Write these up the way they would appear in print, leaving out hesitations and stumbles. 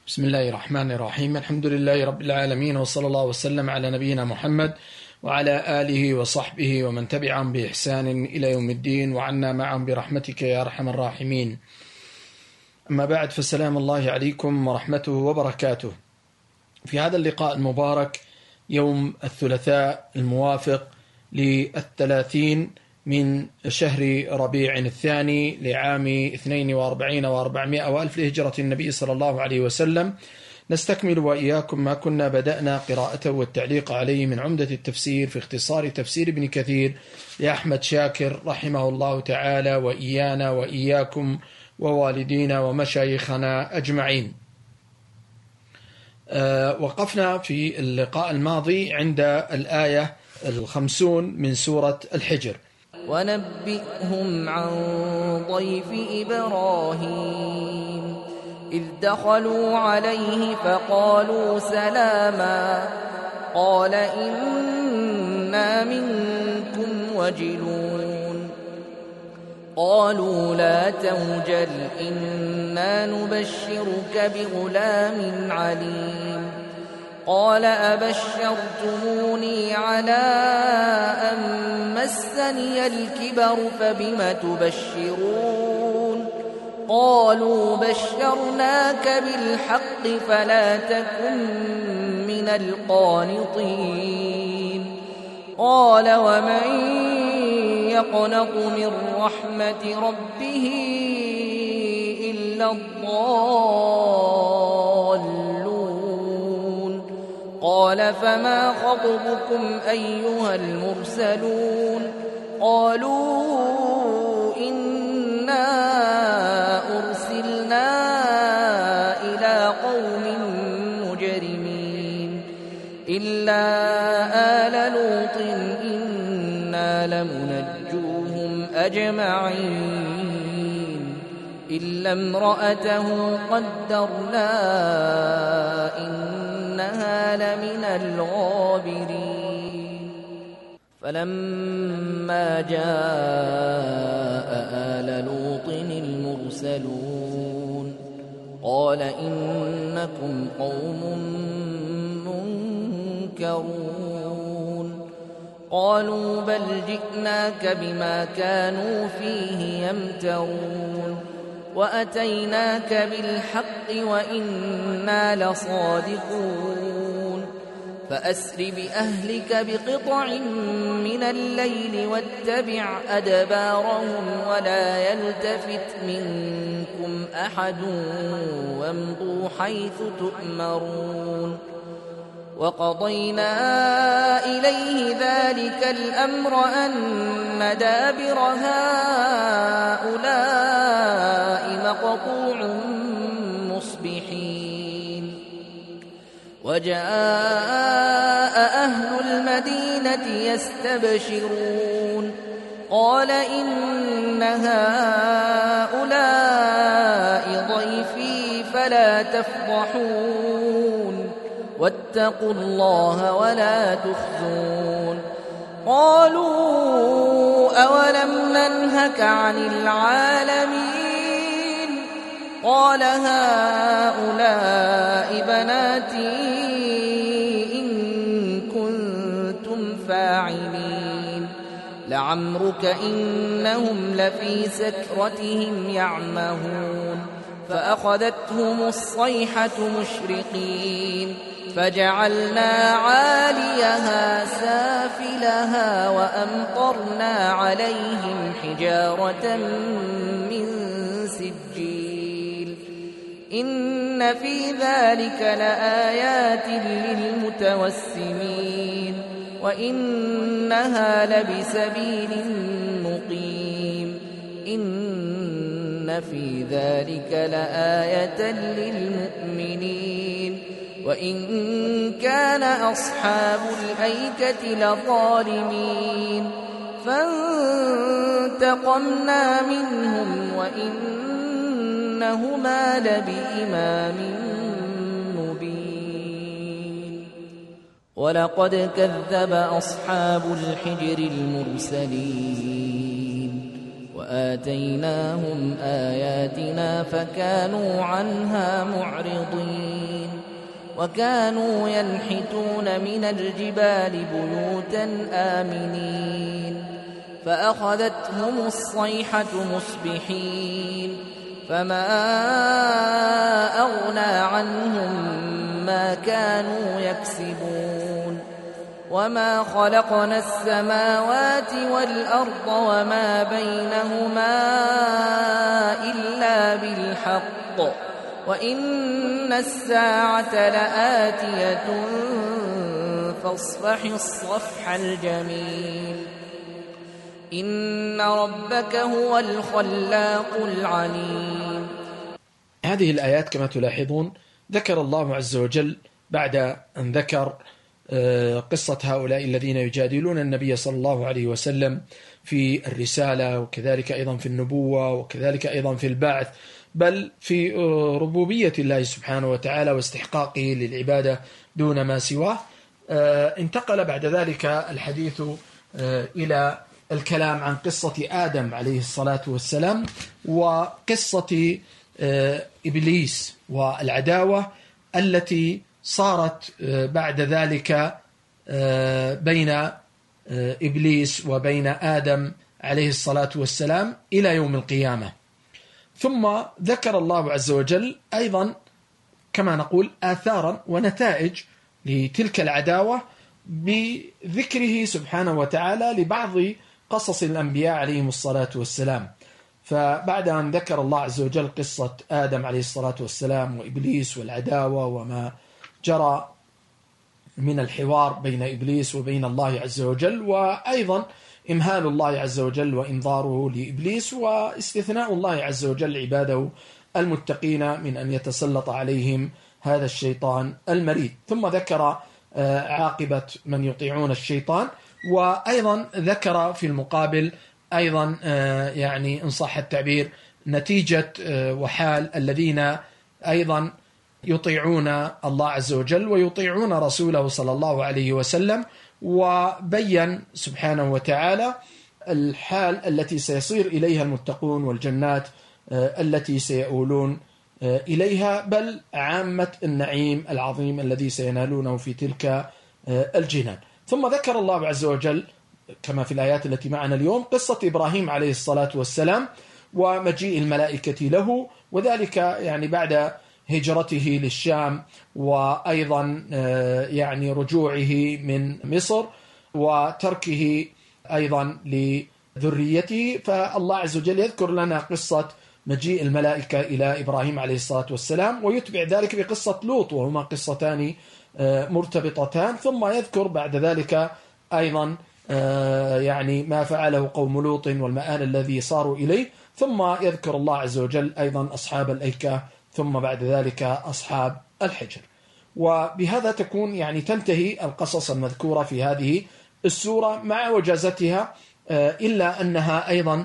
بسم الله الرحمن الرحيم. الحمد لله رب العالمين، وصلى الله وسلم على نبينا محمد وعلى آله وصحبه ومن تبعهم بإحسان إلى يوم الدين، وعنا معهم برحمتك يا أرحم الراحمين. أما بعد، فالسلام الله عليكم ورحمته وبركاته. في هذا اللقاء المبارك يوم الثلاثاء الموافق ل30 من شهر ربيع الثاني لعام 42 و400 وألف لهجرة النبي صلى الله عليه وسلم، نستكمل وإياكم ما كنا بدأنا قراءته والتعليق عليه من عمدة التفسير في اختصار تفسير ابن كثير لأحمد شاكر رحمه الله تعالى، وإيانا وإياكم ووالدينا ومشايخنا أجمعين. وقفنا في اللقاء الماضي عند الآية 50 من سورة الحجر. ونبئهم عن ضيف إبراهيم إذ دخلوا عليه فقالوا سلاما قال إنا منكم وجلون قالوا لا توجل إنا نبشرك بغلام عليم قال أبشرتموني على أن مسني الكبر فبم تبشرون قالوا بشرناك بالحق فلا تكن من القانطين قال ومن يقنط من رحمة ربه إلا الضالون قال فما خطبكم أيها المرسلون قالوا إنا أرسلنا إلى قوم مجرمين إلا آل لوط إنا لمنجوهم أجمعين إلا امرأته قدرنا إنها لمن الغابرين فلما جاء آل لوط المرسلون قال إنكم قوم منكرون قالوا بل جئناك بما كانوا فيه يمترون وأتيناك بالحق وإنا لصادقون فأسر بأهلك بقطع من الليل واتبع أدبارهم ولا يلتفت منكم أحد وامضوا حيث تؤمرون وقضينا إليه ذلك الأمر أن دابر هؤلاء مقطوع مصبحين وجاء أهل المدينة يستبشرون قال إن هؤلاء ضيفي فلا تفضحون واتقوا الله ولا تخزون قالوا أولم ننهك عن العالمين قال هؤلاء بناتي إن كنتم فاعلين لعمرك إنهم لفي سكرتهم يعمهون فأخذتهم الصيحة مشرقين فجعلنا عاليها سافلها وأمطرنا عليهم حجارة من سجيل إن في ذلك لآيات للمتوسمين وإنها لبسبيل مقيم إن في ذلك لآية للمؤمنين وإن كان أصحاب الأيكة لظالمين فانتقمنا منهم وإنهما لبإمام مبين ولقد كذب أصحاب الحجر المرسلين وآتيناهم آياتنا فكانوا عنها معرضين وكانوا ينحتون من الجبال بيوتا آمنين فأخذتهم الصيحة مصبحين فما أغنى عنهم ما كانوا يكسبون وما خلقنا السماوات والأرض وما بينهما إلا بالحق وإن الساعة لآتية فاصفح الصفح الجميل إن ربك هو الخلاق العليم. هذه الآيات كما تلاحظون ذكر الله عز وجل بعد أن ذكر قصة هؤلاء الذين يجادلون النبي صلى الله عليه وسلم في الرسالة وكذلك أيضا في النبوة وكذلك أيضا في البعث بل في ربوبية الله سبحانه وتعالى واستحقاقه للعبادة دون ما سواه. انتقل بعد ذلك الحديث إلى الكلام عن قصة آدم عليه الصلاة والسلام وقصة إبليس والعداوة التي صارت بعد ذلك بين إبليس وبين آدم عليه الصلاة والسلام إلى يوم القيامة. ثم ذكر الله عز وجل أيضا كما نقول آثارا ونتائج لتلك العداوة بذكره سبحانه وتعالى لبعض قصص الأنبياء عليهم الصلاة والسلام. فبعد أن ذكر الله عز وجل قصة آدم عليه الصلاة والسلام وإبليس والعداوة وما جرى من الحوار بين إبليس وبين الله عز وجل وأيضا إمهال الله عز وجل وإنظاره لإبليس واستثناء الله عز وجل عباده المتقين من أن يتسلط عليهم هذا الشيطان المريد. ثم ذكر عاقبة من يطيعون الشيطان وأيضا ذكر في المقابل أيضا يعني إن صح التعبير نتيجة وحال الذين أيضا يطيعون الله عز وجل ويطيعون رسوله صلى الله عليه وسلم وبين سبحانه وتعالى الحال التي سيصير إليها المتقون والجنات التي سيؤولون إليها بل عامة النعيم العظيم الذي سينالونه في تلك الجنان. ثم ذكر الله عز وجل كما في الآيات التي معنا اليوم قصة إبراهيم عليه الصلاة والسلام ومجيء الملائكة له وذلك يعني بعد هجرته للشام وأيضا يعني رجوعه من مصر وتركه أيضا لذريته. فالله عز وجل يذكر لنا قصة مجيء الملائكة إلى إبراهيم عليه الصلاة والسلام ويتبع ذلك بقصة لوط وهما قصتان مرتبطتان. ثم يذكر بعد ذلك أيضا يعني ما فعله قوم لوط والمآل الذي صاروا إليه. ثم يذكر الله عز وجل أيضا أصحاب الأيكة ثم بعد ذلك أصحاب الحجر. وبهذا تكون يعني تنتهي القصص المذكورة في هذه السورة مع وجازتها إلا أنها أيضا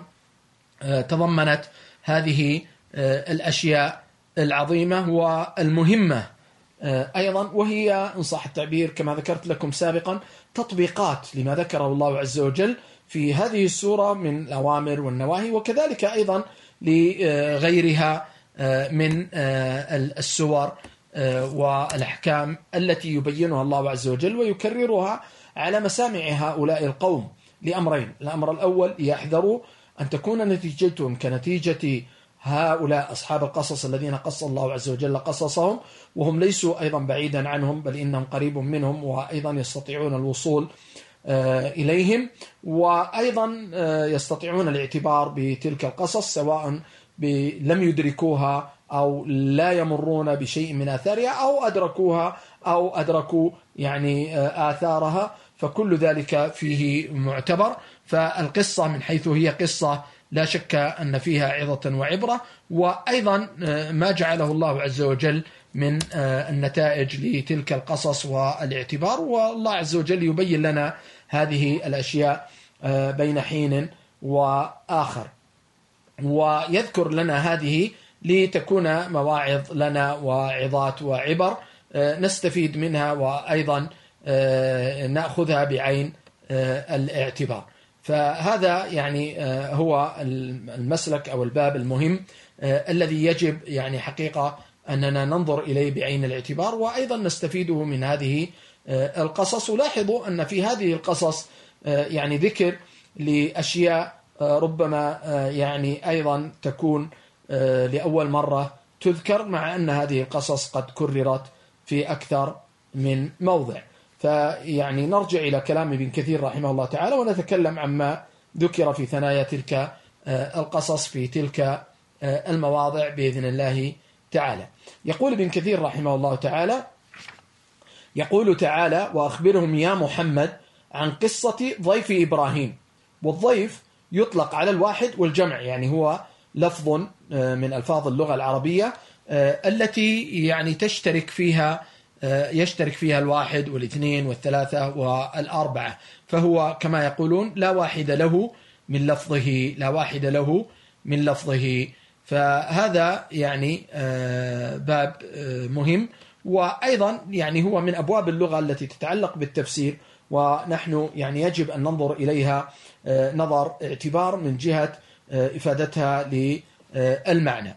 تضمنت هذه الأشياء العظيمة والمهمة أيضا وهي إن صح التعبير كما ذكرت لكم سابقا تطبيقات لما ذكره الله عز وجل في هذه السورة من الأوامر والنواهي وكذلك أيضا لغيرها من السور والأحكام التي يبينها الله عز وجل ويكررها على مسامع هؤلاء القوم لأمرين. الأمر الأول يحذروا أن تكون نتيجتهم كنتيجة هؤلاء أصحاب القصص الذين قص الله عز وجل قصصهم وهم ليسوا أيضا بعيدا عنهم بل إنهم قريب منهم وأيضا يستطيعون الوصول إليهم وأيضا يستطيعون الاعتبار بتلك القصص سواء لم يدركوها أو لا يمرون بشيء من آثارها أو أدركوها أو أدركوا يعني آثارها فكل ذلك فيه معتبر. فالقصة من حيث هي قصة لا شك أن فيها عظة وعبرة وأيضا ما جعله الله عز وجل من النتائج لتلك القصص والاعتبار. والله عز وجل يبين لنا هذه الأشياء بين حين وآخر ويذكر لنا هذه لتكون مواعظ لنا وعظات وعبر نستفيد منها وأيضا نأخذها بعين الاعتبار. فهذا يعني هو المسلك أو الباب المهم الذي يجب يعني حقيقة أننا ننظر إليه بعين الاعتبار، وأيضا نستفيده من هذه القصص. ولاحظوا أن في هذه القصص يعني ذكر لأشياء ربما يعني أيضا تكون لأول مرة تذكر، مع أن هذه القصص قد كررت في أكثر من موضع. فيعني نرجع إلى كلام ابن كثير رحمه الله تعالى، ونتكلم عما ذكر في ثنايا تلك القصص في تلك المواضع بإذن الله تعالى. يقول ابن كثير رحمه الله تعالى: يقول تعالى: وأخبرهم يا محمد عن قصة ضيف إبراهيم. والضيف يطلق على الواحد والجمع، يعني هو لفظ من ألفاظ اللغة العربية التي يعني يشترك فيها الواحد والاثنين والثلاثة والأربعة، فهو كما يقولون لا واحد له من لفظه، لا واحد له من لفظه. فهذا يعني باب مهم، وأيضا يعني هو من أبواب اللغة التي تتعلق بالتفسير، ونحن يعني يجب أن ننظر إليها نظر اعتبار من جهة إفادتها للمعنى.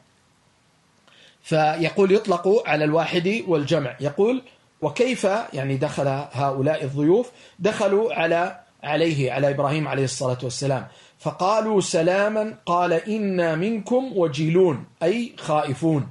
فيقول يطلق على الواحد والجمع. يقول: وكيف يعني دخل هؤلاء الضيوف؟ دخلوا عليه على إبراهيم عليه الصلاة والسلام، فقالوا سلاما، قال إنا منكم وجيلون، أي خائفون.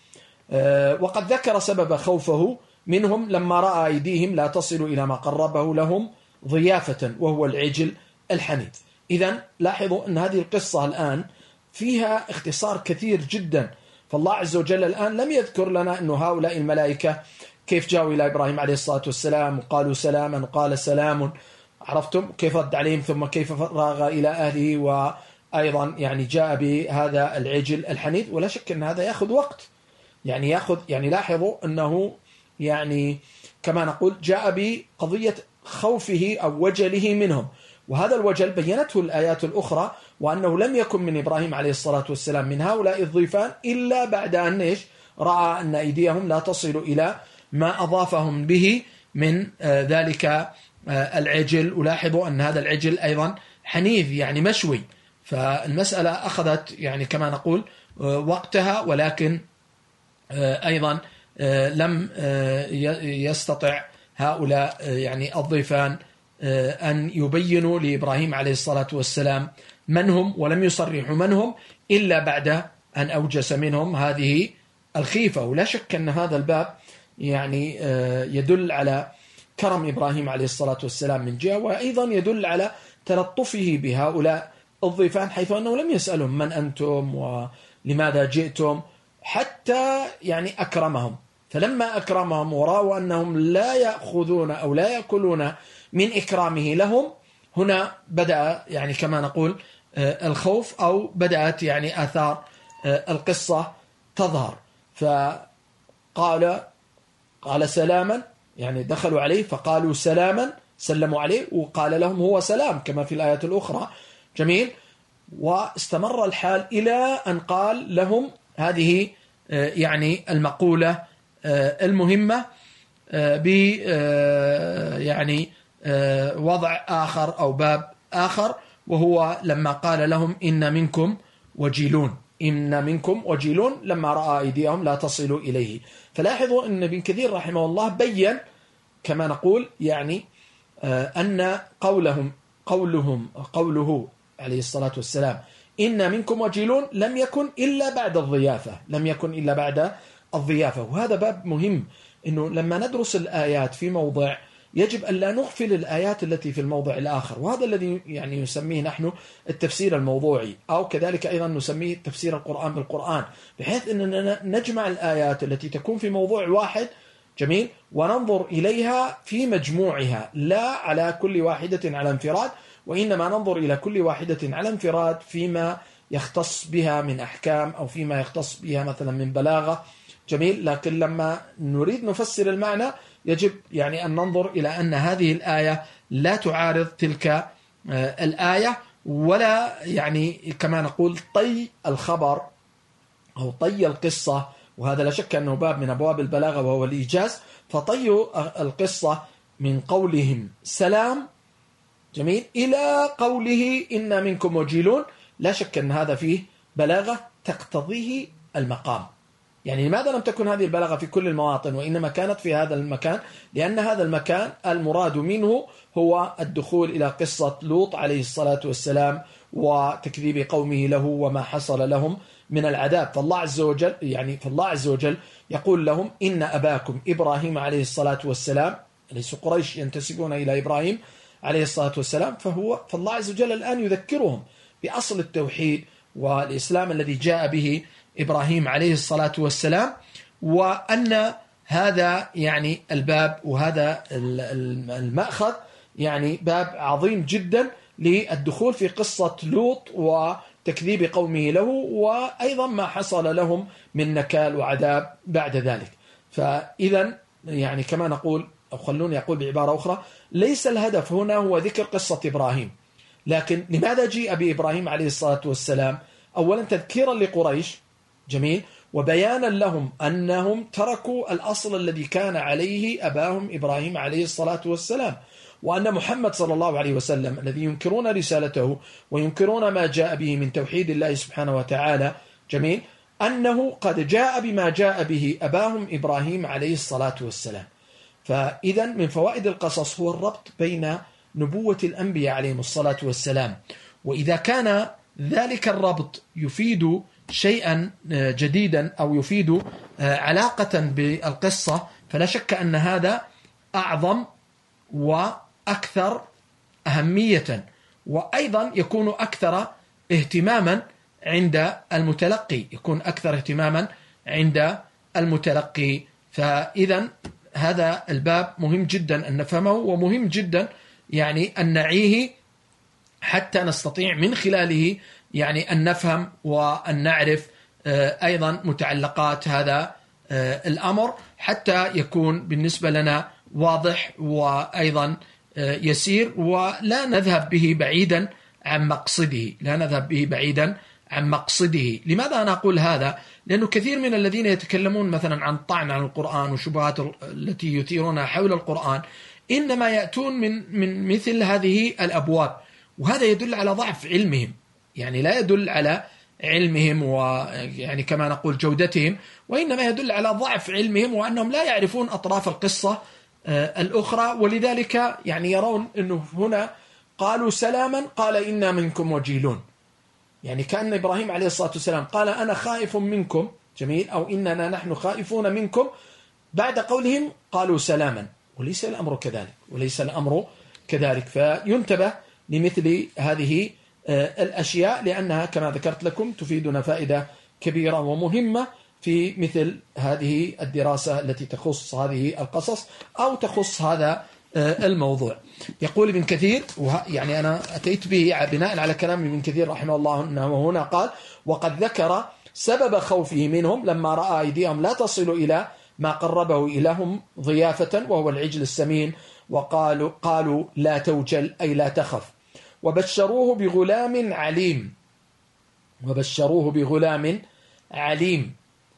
وقد ذكر سبب خوفه منهم لما رأى أيديهم لا تصل إلى ما قربه لهم ضيافة، وهو العجل الحنيذ. إذن لاحظوا أن هذه القصة الآن فيها اختصار كثير جدا، فالله عز وجل الآن لم يذكر لنا أن هؤلاء الملائكة كيف جاءوا إلى إبراهيم عليه الصلاة والسلام وقالوا سلاما، قال سلام، عرفتم كيف رد عليهم، ثم كيف فرغ إلى أهله، وأيضا يعني جاء بهذا العجل الحنيذ. ولا شك أن هذا يأخذ وقت، يعني لاحظوا أنه يعني كما نقول جاء بقضية خوفه أو وجله منهم، وهذا الوجل بينته الآيات الأخرى، وأنه لم يكن من إبراهيم عليه الصلاة والسلام من هؤلاء الضيفان إلا بعد أن رأى أن أيديهم لا تصل إلى ما أضافهم به من ذلك العجل. ولاحظوا أن هذا العجل أيضا حنيذ يعني مشوي، فالمسألة أخذت يعني كما نقول وقتها، ولكن أيضا لم يستطع هؤلاء يعني الضيفان أن يبينوا لإبراهيم عليه الصلاة والسلام من هم، ولم يصرحوا من هم إلا بعد أن أوجس منهم هذه الخيفة. ولا شك أن هذا الباب يعني يدل على كرم إبراهيم عليه الصلاة والسلام من جهة، وأيضا يدل على تلطفه بهؤلاء الضيفان، حيث أنه لم يسألهم من أنتم ولماذا جئتم، حتى يعني أكرمهم. فلما أكرمهم ورأوا أنهم لا يأخذون أو لا يأكلون من إكرامه لهم، هنا بدأ يعني كما نقول الخوف، أو بدأت يعني آثار القصة تظهر. فقال سلاما، يعني دخلوا عليه فقالوا سلاما، سلموا عليه وقال لهم هو سلام كما في الآيات الأخرى. جميل. واستمر الحال إلى أن قال لهم هذه يعني المقولة المهمة يعني وضع آخر أو باب آخر، وهو لما قال لهم إن منكم وجيلون، إن منكم وجيلون، لما رأى أيديهم لا تصل إليه. فلاحظوا أن ابن كثير رحمه الله بيّن كما نقول يعني أن قوله عليه الصلاة والسلام إن منكم وجيلون لم يكن إلا بعد الضيافة، وهذا باب مهم، إنه لما ندرس الآيات في موضع يجب أن لا نغفل الآيات التي في الموضع الآخر، وهذا الذي يعني نسميه نحن التفسير الموضوعي، أو كذلك أيضا نسميه تفسير القرآن بالقرآن، بحيث أننا نجمع الآيات التي تكون في موضوع واحد، جميل، وننظر إليها في مجموعها، لا على كل واحدة على انفراد، وإنما ننظر إلى كل واحدة على انفراد فيما يختص بها من أحكام، أو فيما يختص بها مثلا من بلاغة. جميل. لكن لما نريد نفسر المعنى يجب يعني أن ننظر إلى أن هذه الآية لا تعارض تلك الآية، ولا يعني كما نقول طي الخبر أو طي القصة، وهذا لا شك أنه باب من أبواب البلاغة وهو الإيجاز. فطي القصة من قولهم سلام، جميل، إلى قوله إن منكم وجيلون، لا شك أن هذا فيه بلاغة تقتضيه المقام، يعني لماذا لم تكن هذه البلاغة في كل المواطن وإنما كانت في هذا المكان؟ لأن هذا المكان المراد منه هو الدخول إلى قصة لوط عليه الصلاة والسلام وتكذيب قومه له وما حصل لهم من العذاب. فالله عز وجل يقول لهم إن أباكم إبراهيم عليه الصلاة والسلام، ليس قريش ينتسبون إلى إبراهيم عليه الصلاة والسلام، فالله عز وجل الآن يذكرهم بأصل التوحيد والإسلام الذي جاء به إبراهيم عليه الصلاة والسلام، وأن هذا يعني الباب وهذا المأخذ يعني باب عظيم جدا للدخول في قصة لوط وتكذيب قومه له، وأيضا ما حصل لهم من نكال وعذاب بعد ذلك. فإذا يعني كما نقول، أو خلوني أقول بعبارة أخرى، ليس الهدف هنا هو ذكر قصة إبراهيم، لكن لماذا جيء بإبراهيم عليه الصلاة والسلام؟ أولا تذكيرا لقريش، جميل، وبيانا لهم أنهم تركوا الأصل الذي كان عليه أباهم إبراهيم عليه الصلاة والسلام، وأن محمد صلى الله عليه وسلم الذي ينكرون رسالته وينكرون ما جاء به من توحيد الله سبحانه وتعالى، جميل، أنه قد جاء بما جاء به أباهم إبراهيم عليه الصلاة والسلام. فإذا من فوائد القصص هو الربط بين نبوة الأنبياء عليهم الصلاة والسلام، وإذا كان ذلك الربط يفيد شيئا جديدا أو يفيد علاقة بالقصة، فلا شك أن هذا أعظم وأكثر أهمية، وأيضا يكون أكثر اهتماما عند المتلقي، يكون أكثر اهتماما عند المتلقي. فإذا هذا الباب مهم جدا أن نفهمه، ومهم جدا يعني أن نعيه حتى نستطيع من خلاله يعني أن نفهم وأن نعرف أيضا متعلقات هذا الأمر، حتى يكون بالنسبة لنا واضح وأيضا يسير، ولا نذهب به بعيدا عن مقصده، لا نذهب به بعيدا عن مقصده. لماذا أنا أقول هذا؟ لأنه كثير من الذين يتكلمون مثلا عن الطعن عن القرآن وشبهات التي يثيرونها حول القرآن إنما يأتون من مثل هذه الأبواب، وهذا يدل على ضعف علمهم، يعني لا يدل على علمهم ويعني كما نقول جودتهم، وإنما يدل على ضعف علمهم وأنهم لا يعرفون أطراف القصة الأخرى. ولذلك يعني يرون أنه هنا قالوا سلاما قال إنا منكم وجيلون، يعني كأن إبراهيم عليه الصلاة والسلام قال أنا خائف منكم، جميل، أو إننا نحن خائفون منكم، بعد قولهم قالوا سلاما، وليس الأمر كذلك، وليس الأمر كذلك. فينتبه لمثل هذه الأشياء، لأنها كما ذكرت لكم تفيدنا فائدة كبيرة ومهمة في مثل هذه الدراسة التي تخص هذه القصص أو تخص هذا الموضوع. يقول ابن كثير، يعني أنا أتيت به بناء على كلام ابن كثير رحمه الله، أنه هنا قال وقد ذكر سبب خوفه منهم لما رأى أيديهم لا تصل إلى ما قربه إليهم ضيافة وهو العجل السمين، قالوا لا توجل أي لا تخف، وبشروه بغلام عليم، وبشروه بغلام عليم.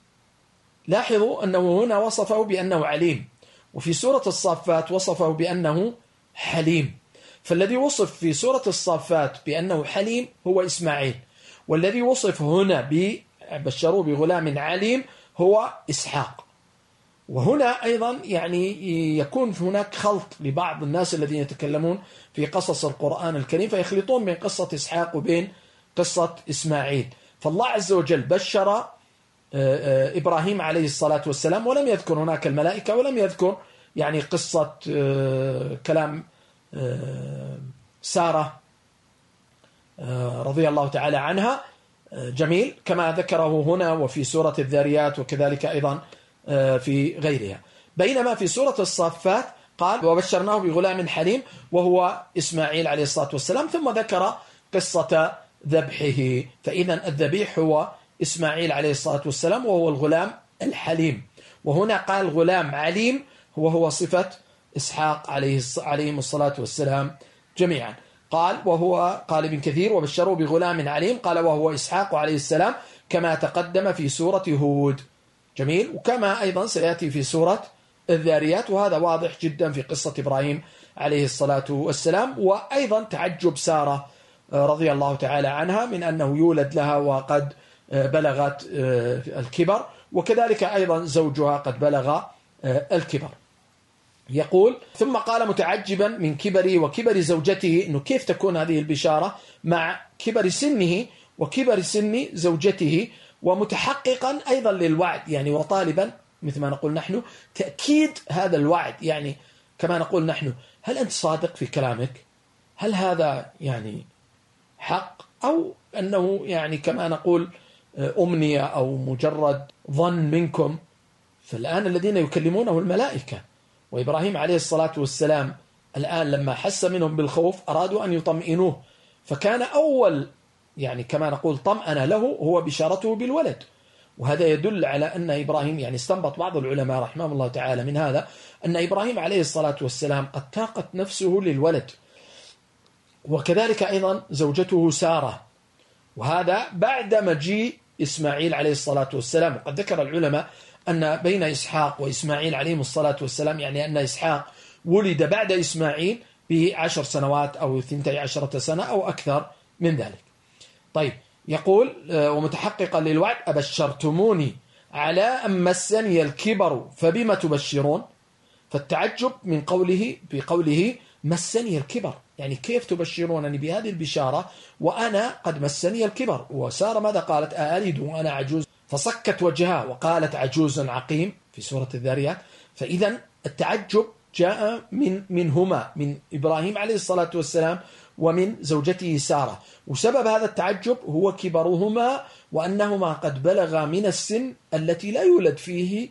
لاحظوا أنه هنا وصفه بأنه عليم، وفي سورة الصافات وصفه بأنه حليم. فالذي وصف في سورة الصافات بأنه حليم هو إسماعيل، والذي وصف هنا بشروه بغلام عليم هو إسحاق. وهنا أيضا يعني يكون هناك خلط لبعض الناس الذين يتكلمون في قصص القرآن الكريم، فيخلطون بين قصة إسحاق وبين قصة إسماعيل. فالله عز وجل بشر إبراهيم عليه الصلاة والسلام ولم يذكر هناك الملائكة، ولم يذكر يعني قصة كلام سارة رضي الله تعالى عنها، جميل، كما ذكره هنا وفي سورة الذاريات وكذلك أيضا في غيرها. بينما في سورة الصافات قال وبشرناه بغلام حليم وهو إسماعيل عليه الصلاة والسلام، ثم ذكر قصة ذبحه. فإذا الذبيح هو إسماعيل عليه الصلاة والسلام وهو الغلام الحليم. وهنا قال غلام عليم وهو صفة إسحاق عليهم الصلاة والسلام جميعا. قال ابن كثير وبشروا بغلام عليم، قال وهو إسحاق عليه السلام كما تقدم في سورة هود، جميل، وكما أيضا سيأتي في سورة الذاريات، وهذا واضح جدا في قصة إبراهيم عليه الصلاة والسلام. وأيضا تعجب سارة رضي الله تعالى عنها من أنه يولد لها وقد بلغت الكبر، وكذلك أيضا زوجها قد بلغ الكبر. يقول ثم قال متعجبا من كبره وكبر زوجته، إنه كيف تكون هذه البشارة مع كبر سنه وكبر سن زوجته، ومتحققا أيضا للوعد، يعني وطالبا مثل ما نقول نحن تأكيد هذا الوعد. يعني كما نقول نحن، هل أنت صادق في كلامك؟ هل هذا يعني حق، أو أنه يعني كما نقول أمنية أو مجرد ظن منكم؟ فالآن الذين يكلمونه الملائكة، وإبراهيم عليه الصلاة والسلام الآن لما حس منهم بالخوف أرادوا أن يطمئنوه، فكان أول يعني كما نقول طمأنة له هو بشارته بالولد. وهذا يدل على أن إبراهيم، يعني استنبط بعض العلماء رحمه الله تعالى من هذا أن إبراهيم عليه الصلاة والسلام قد تاقت نفسه للولد، وكذلك أيضا زوجته سارة، وهذا بعد مجيء إسماعيل عليه الصلاة والسلام. وقد ذكر العلماء أن بين إسحاق وإسماعيل عليهم الصلاة والسلام، يعني أن إسحاق ولد بعد إسماعيل ب10 سنوات أو 12 سنة أو أكثر من ذلك. طيب يقول ومتحققا للوعد أبشرتموني على أن مسني الكبر فبما تبشرون. فالتعجب من بقوله مسني الكبر، يعني كيف تبشرونني بهذه البشارة وأنا قد مسني الكبر؟ وسارة ماذا قالت؟ أألد وأنا عجوز؟ فصكت وجهها وقالت عجوز عقيم في سورة الذاريات. فإذا التعجب جاء منهما، من إبراهيم عليه الصلاة والسلام ومن زوجته سارة، وسبب هذا التعجب هو كبرهما، وأنهما قد بلغا من السن التي لا يولد فيه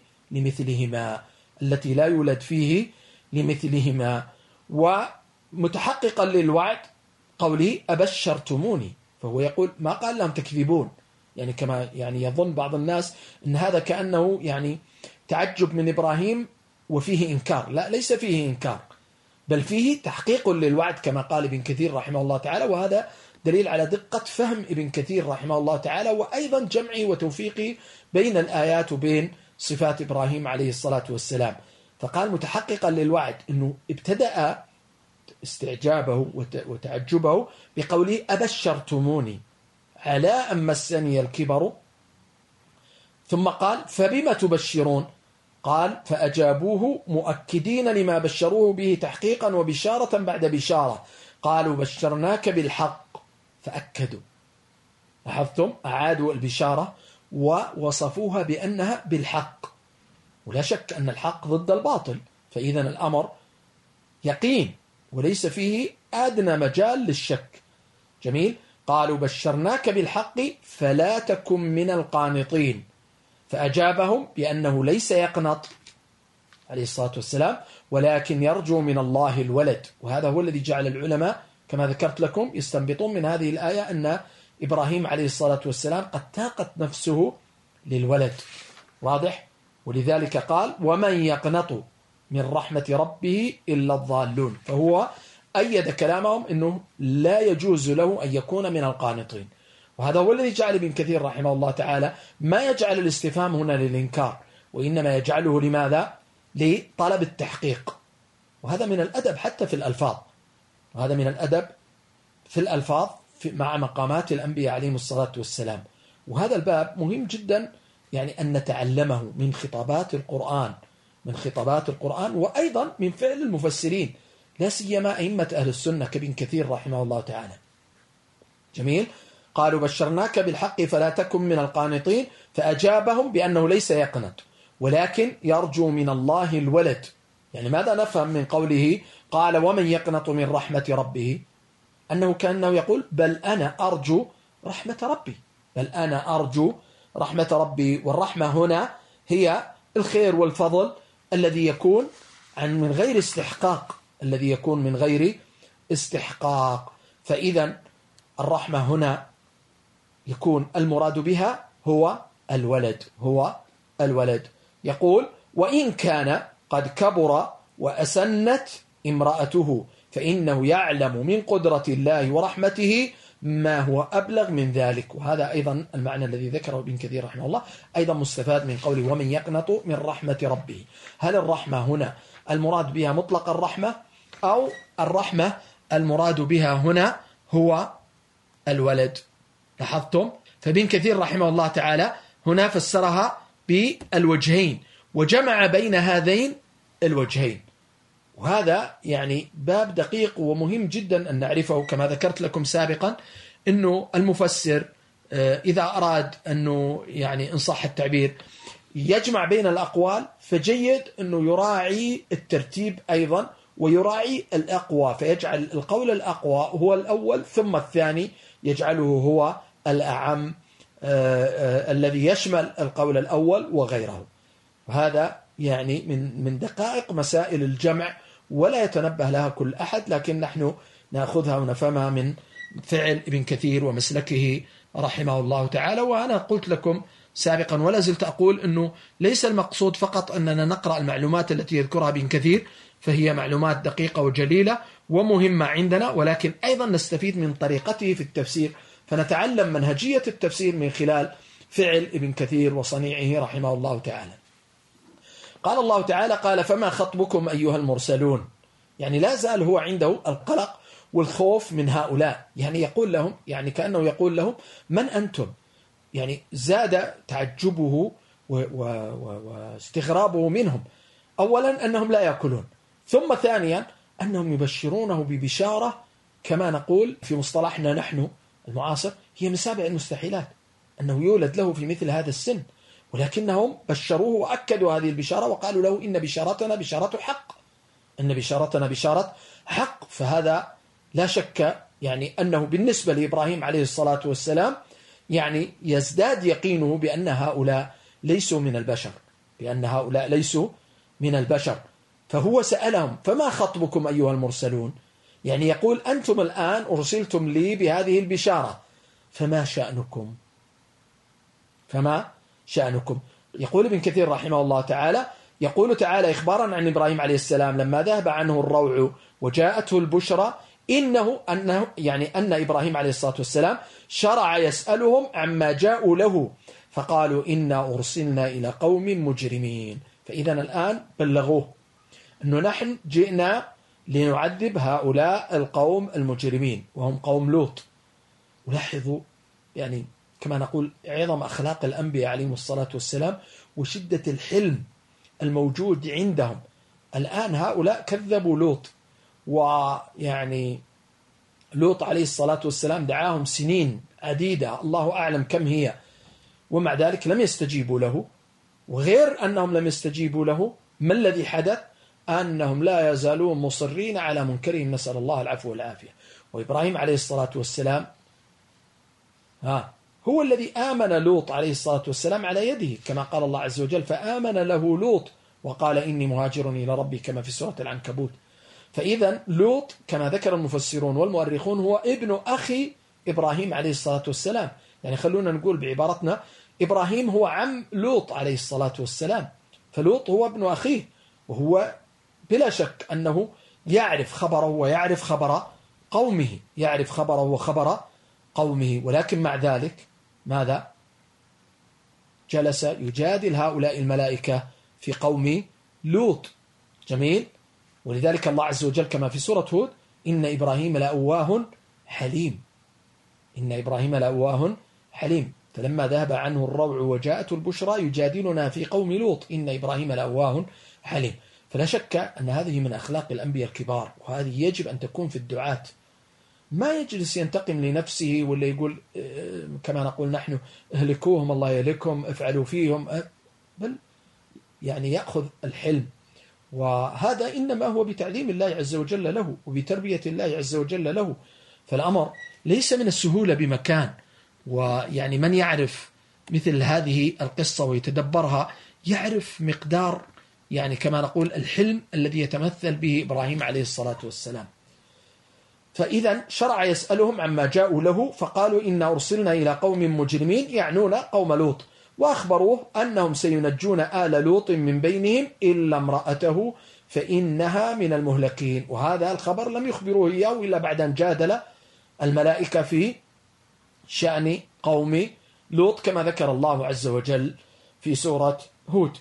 لمثلهما. ومتحققا للوعد قوله أبشرتموني، فهو يقول ما قال لهم تكذبون، يعني كما يعني يظن بعض الناس أن هذا كأنه يعني تعجب من إبراهيم وفيه إنكار. لا، ليس فيه إنكار، بل فيه تحقيق للوعد كما قال ابن كثير رحمه الله تعالى. وهذا دليل على دقة فهم ابن كثير رحمه الله تعالى، وأيضا جمعه وتوفيقه بين الآيات وبين صفات إبراهيم عليه الصلاة والسلام. فقال متحققا للوعد، أنه ابتدأ استعجابه وتعجبه بقوله أبشرتموني على أن مسني الكبر، ثم قال فبما تبشرون؟ قال فأجابوه مؤكدين لما بشروه به تحقيقا وبشارة بعد بشارة، قالوا بشرناك بالحق فأكدوا. لاحظتم؟ أعادوا البشارة ووصفوها بأنها بالحق، ولا شك أن الحق ضد الباطل، فإذا الأمر يقين وليس فيه أدنى مجال للشك. جميل. قالوا بشرناك بالحق فلا تكن من القانطين، فأجابهم بأنه ليس يقنط عليه الصلاة والسلام، ولكن يرجو من الله الولد. وهذا هو الذي جعل العلماء كما ذكرت لكم يستنبطون من هذه الآية أن إبراهيم عليه الصلاة والسلام قد تاقت نفسه للولد. واضح؟ ولذلك قال ومن يقنط من رحمة ربه إلا الضالون، فهو أيد كلامهم أنه لا يجوز له أن يكون من القانطين. وهذا هو الذي جعل ابن كثير رحمه الله تعالى ما يجعل الاستفهام هنا للإنكار، وإنما يجعله لماذا؟ لطلب التحقيق. وهذا من الأدب حتى في الألفاظ، وهذا من الأدب في الألفاظ مع مقامات الأنبياء عليهم الصلاة والسلام. وهذا الباب مهم جدا، يعني أن نتعلمه من خطابات القرآن وأيضا من فعل المفسرين، لا سيما أئمة أهل السنة كابن كثير رحمه الله تعالى. جميل. قالوا بشرناك بالحق فلا تكن من القانطين، فأجابهم بأنه ليس يقنط ولكن يرجو من الله الولد. يعني ماذا نفهم من قوله قال ومن يقنط من رحمة ربه؟ أنه كأنه يقول بل أنا أرجو رحمة ربي. والرحمة هنا هي الخير والفضل الذي يكون من غير استحقاق، فإذا الرحمة هنا يكون المراد بها هو الولد. يقول وإن كان قد كبر وأسنت امرأته فإنه يعلم من قدرة الله ورحمته ما هو أبلغ من ذلك. وهذا أيضا المعنى الذي ذكره ابن كثير رحمه الله أيضا مستفاد من قوله ومن يقنط من رحمة ربه. هل الرحمة هنا المراد بها مطلق الرحمة، أو الرحمة المراد بها هنا هو الولد؟ لاحظتم؟ فابن كثير رحمه الله تعالى هنا فسرها بالوجهين وجمع بين هذين الوجهين. وهذا يعني باب دقيق ومهم جدا أن نعرفه. كما ذكرت لكم سابقا أنه المفسر إذا أراد أنه يعني إن صح التعبير يجمع بين الأقوال، فجيد أنه يراعي الترتيب أيضا ويراعي الأقوى، فيجعل القول الأقوى هو الأول ثم الثاني يجعله هو الأعم الذي يشمل القول الأول وغيره. وهذا يعني من دقائق مسائل الجمع ولا يتنبه لها كل أحد، لكن نحن نأخذها ونفهمها من فعل ابن كثير ومسلكه رحمه الله تعالى. وأنا قلت لكم سابقا ولا زلت أقول أنه ليس المقصود فقط أننا نقرأ المعلومات التي يذكرها ابن كثير، فهي معلومات دقيقة وجليلة ومهمة عندنا، ولكن أيضا نستفيد من طريقته في التفسير، فنتعلم منهجية التفسير من خلال فعل ابن كثير وصنيعه رحمه الله تعالى. قال الله تعالى: قال فما خطبكم أيها المرسلون. يعني لا زال هو عنده القلق والخوف من هؤلاء، يعني يقول لهم، يعني كأنه يقول لهم من أنتم؟ يعني زاد تعجبه واستغرابه منهم. أولا أنهم لا يأكلون، ثم ثانيا أنهم يبشرونه ببشارة كما نقول في مصطلحنا نحن المعاصر هي من سابع المستحيلات أنه يولد له في مثل هذا السن، ولكنهم بشروه وأكدوا هذه البشارة وقالوا له إن بشارتنا بشارة حق، إن بشارتنا بشارة حق. فهذا لا شك يعني أنه بالنسبة لإبراهيم عليه الصلاة والسلام يعني يزداد يقينه بأن هؤلاء ليسوا من البشر، بأن هؤلاء ليسوا من البشر. فهو سألهم فما خطبكم أيها المرسلون، يعني يقول أنتم الآن أرسلتم لي بهذه البشارة، فما شأنكم؟ فما شأنكم؟ يقول ابن كثير رحمه الله تعالى، يقول تعالى إخبارا عن إبراهيم عليه السلام لما ذهب عنه الروع وجاءته البشرى أن إبراهيم عليه الصلاة والسلام شرع يسألهم عما جاءوا له فقالوا إنا أرسلنا إلى قوم مجرمين. فإذا الآن بلغوه أنه نحن جئنا لنعذب هؤلاء القوم المجرمين وهم قوم لوط. ولاحظوا يعني كما نقول عظم أخلاق الأنبياء عليهم الصلاة والسلام وشدة الحلم الموجود عندهم. الآن هؤلاء كذبوا لوط، ويعني لوط عليه الصلاة والسلام دعاهم سنين عديدة الله أعلم كم هي، ومع ذلك لم يستجيبوا له. وغير أنهم لم يستجيبوا له، ما الذي حدث؟ أنهم لا يزالون مصرين على منكرهم، نسأل الله العفو والعافية. وإبراهيم عليه الصلاة والسلام هو الذي آمن لوط عليه الصلاة والسلام على يده، كما قال الله عز وجل فآمن له لوط وقال إني مهاجر إلى ربي، كما في سورة العنكبوت. فإذا لوط كما ذكر المفسرون والمؤرخون هو ابن أخي إبراهيم عليه الصلاة والسلام، يعني خلونا نقول بعبارتنا إبراهيم هو عم لوط عليه الصلاة والسلام، فلوط هو ابن أخيه، وهو بلا شك أنه يعرف خبره ويعرف خبر قومه، يعرف خبره وخبر قومه. ولكن مع ذلك ماذا؟ جلس يجادل هؤلاء الملائكة في قوم لوط. جميل. ولذلك الله عز وجل كما في سورة هود إن إبراهيم لأواه حليم، إن إبراهيم لأواه حليم. فلما ذهب عنه الروع وجاءته البشرى يجادلنا في قوم لوط إن إبراهيم لأواه حليم. فلا شك أن هذه من أخلاق الأنبياء الكبار، وهذه يجب أن تكون في الدعاة. ما يجلس ينتقم لنفسه ولا يقول كما نقول نحن اهلكوهم الله يهلكهم افعلوا فيهم، بل يعني يأخذ الحلم. وهذا إنما هو بتعليم الله عز وجل له وبتربية الله عز وجل له. فالأمر ليس من السهولة بمكان، ويعني من يعرف مثل هذه القصة ويتدبرها يعرف مقدار يعني كما نقول الحلم الذي يتمثل به إبراهيم عليه الصلاة والسلام. فإذا شرع يسألهم عما جاءوا له فقالوا إنا أرسلنا إلى قوم مجرمين، يعنون قوم لوط، وأخبروه أنهم سينجون آل لوط من بينهم إلا امرأته فإنها من المهلكين. وهذا الخبر لم يخبروه إياه إلا بعد أن جادل الملائكة في شأن قوم لوط كما ذكر الله عز وجل في سورة هود.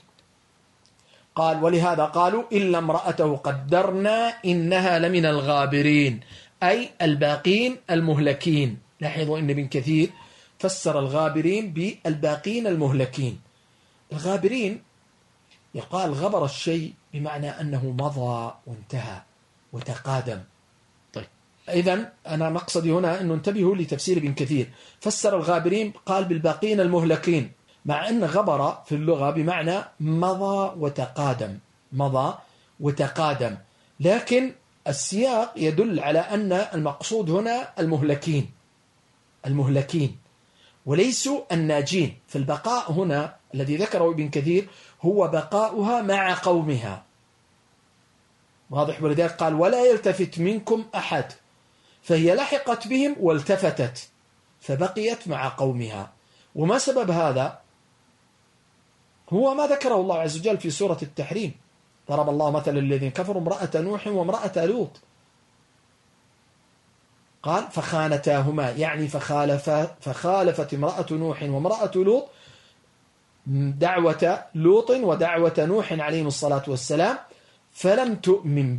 قال ولهذا قالوا إلا امرأته قدرنا إنها لمن الغابرين، أي الباقين المهلكين. لاحظوا أن ابن كثير فسر الغابرين بالباقين المهلكين. الغابرين يقال غبر الشيء بمعنى أنه مضى وانتهى وتقادم. طيب إذن أنا مقصدي هنا أنه انتبهوا لتفسير ابن كثير، فسر الغابرين قال بالباقين المهلكين، مع أن غبر في اللغة بمعنى مضى وتقادم، مضى وتقادم، لكن السياق يدل على أن المقصود هنا المهلكين، المهلكين وليسوا الناجين. فالبقاء هنا الذي ذكره ابن كثير هو بقاؤها مع قومها، واضح؟ ولذلك قال ولا يلتفت منكم أحد، فهي لحقت بهم والتفتت فبقيت مع قومها. وما سبب هذا؟ هو ما ذكره الله عز وجل في سورة التحريم، ضرب الله مثلا للذين كفروا امرأة نوح وامرأة لوط، قال فخانتاهما، يعني فخالفت امرأة نوح وامرأة لوط دعوة لوط ودعوة نوح عليهم الصلاة والسلام، فلم تؤمن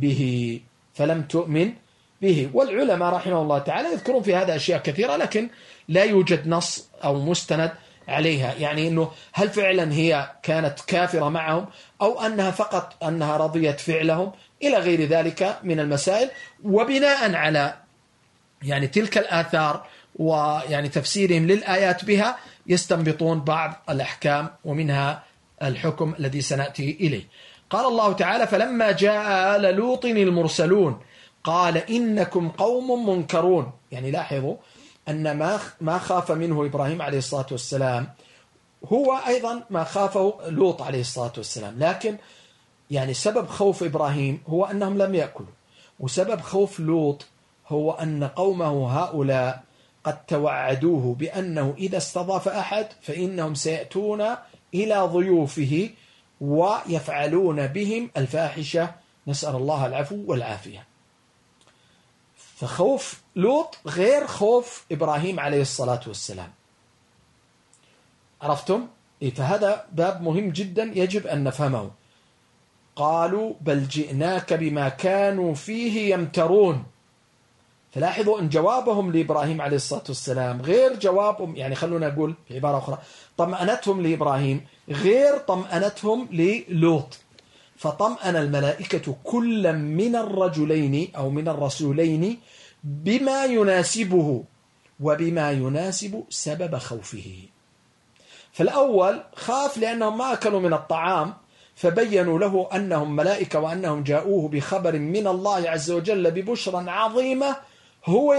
به. والعلماء رحمه الله تعالى يذكرون في هذا أشياء كثيرة، لكن لا يوجد نص أو مستند عليها، يعني أنه هل فعلا هي كانت كافرة معهم أو أنها فقط أنها رضيت فعلهم إلى غير ذلك من المسائل. وبناء على يعني تلك الآثار ويعني تفسيرهم للآيات بها يستنبطون بعض الأحكام، ومنها الحكم الذي سنأتي إليه. قال الله تعالى فلما جاء آل لوط المرسلون قال إنكم قوم منكرون. يعني لاحظوا أن ما خاف منه إبراهيم عليه الصلاة والسلام هو أيضا ما خافه لوط عليه الصلاة والسلام، لكن يعني سبب خوف إبراهيم هو أنهم لم يأكلوا، وسبب خوف لوط هو أن قومه هؤلاء قد توعدوه بأنه إذا استضاف أحد فإنهم سيأتون إلى ضيوفه ويفعلون بهم الفاحشة، نسأل الله العفو والعافية. فخوف لوط غير خوف إبراهيم عليه الصلاة والسلام، عرفتم؟ فهذا باب مهم جدا يجب أن نفهمه. قالوا بل جئناك بما كانوا فيه يمترون. فلاحظوا أن جوابهم لإبراهيم عليه الصلاة والسلام غير جوابهم، يعني خلونا نقول في عبارة أخرى، طمأنتهم لإبراهيم غير طمأنتهم للوط. فطمأن الملائكة كل من الرجلين أو من الرسولين بما يناسبه وبما يناسب سبب خوفه. فالأول خاف لأنهم ما أكلوا من الطعام، فبينوا له أنهم ملائكة وأنهم جاءوه بخبر من الله عز وجل ببشرى عظيمة هو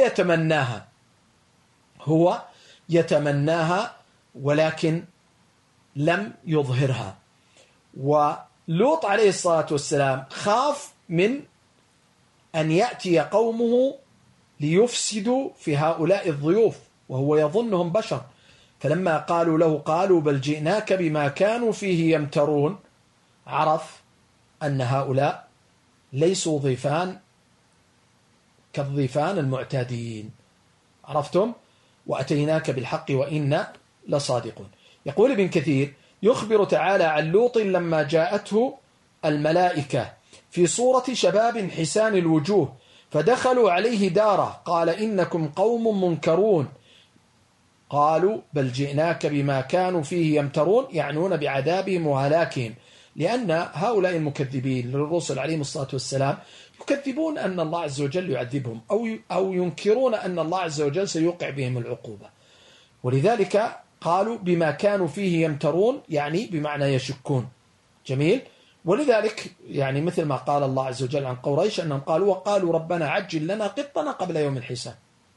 يتمناها ولكن لم يظهرها. ولوط عليه الصلاة والسلام خاف من أن يأتي قومه ليفسدوا في هؤلاء الضيوف وهو يظنهم بشر، فلما قالوا له قالوا بل جئناك بما كانوا فيه يمترون، عرف أن هؤلاء ليسوا ضيفان كالضيفان المعتادين، عرفتم؟ وأتيناك بالحق وإنا لصادقون. يقول ابن كثير يخبر تعالى عن لوط لما جاءته الملائكة في صورة شباب حسان الوجوه فدخلوا عليه داره قال إنكم قوم منكرون. قالوا بل جئناك بما كانوا فيه يمترون، يعنون بعذابهم وهلاكهم، لأن هؤلاء المكذبين للرسل عليهم الصلاة والسلام يكذبون أن الله عز وجل يعذبهم أو ينكرون أن الله عز وجل سيوقع بهم العقوبة، ولذلك قالوا بما كانوا فيه يمترون، يعني بمعنى يشكون. جميل. ولذلك يعني مثل ما قال الله عز وجل عن قريش أنهم قالوا وقالوا ربنا عجل لنا قطنا قبل يوم الحساب،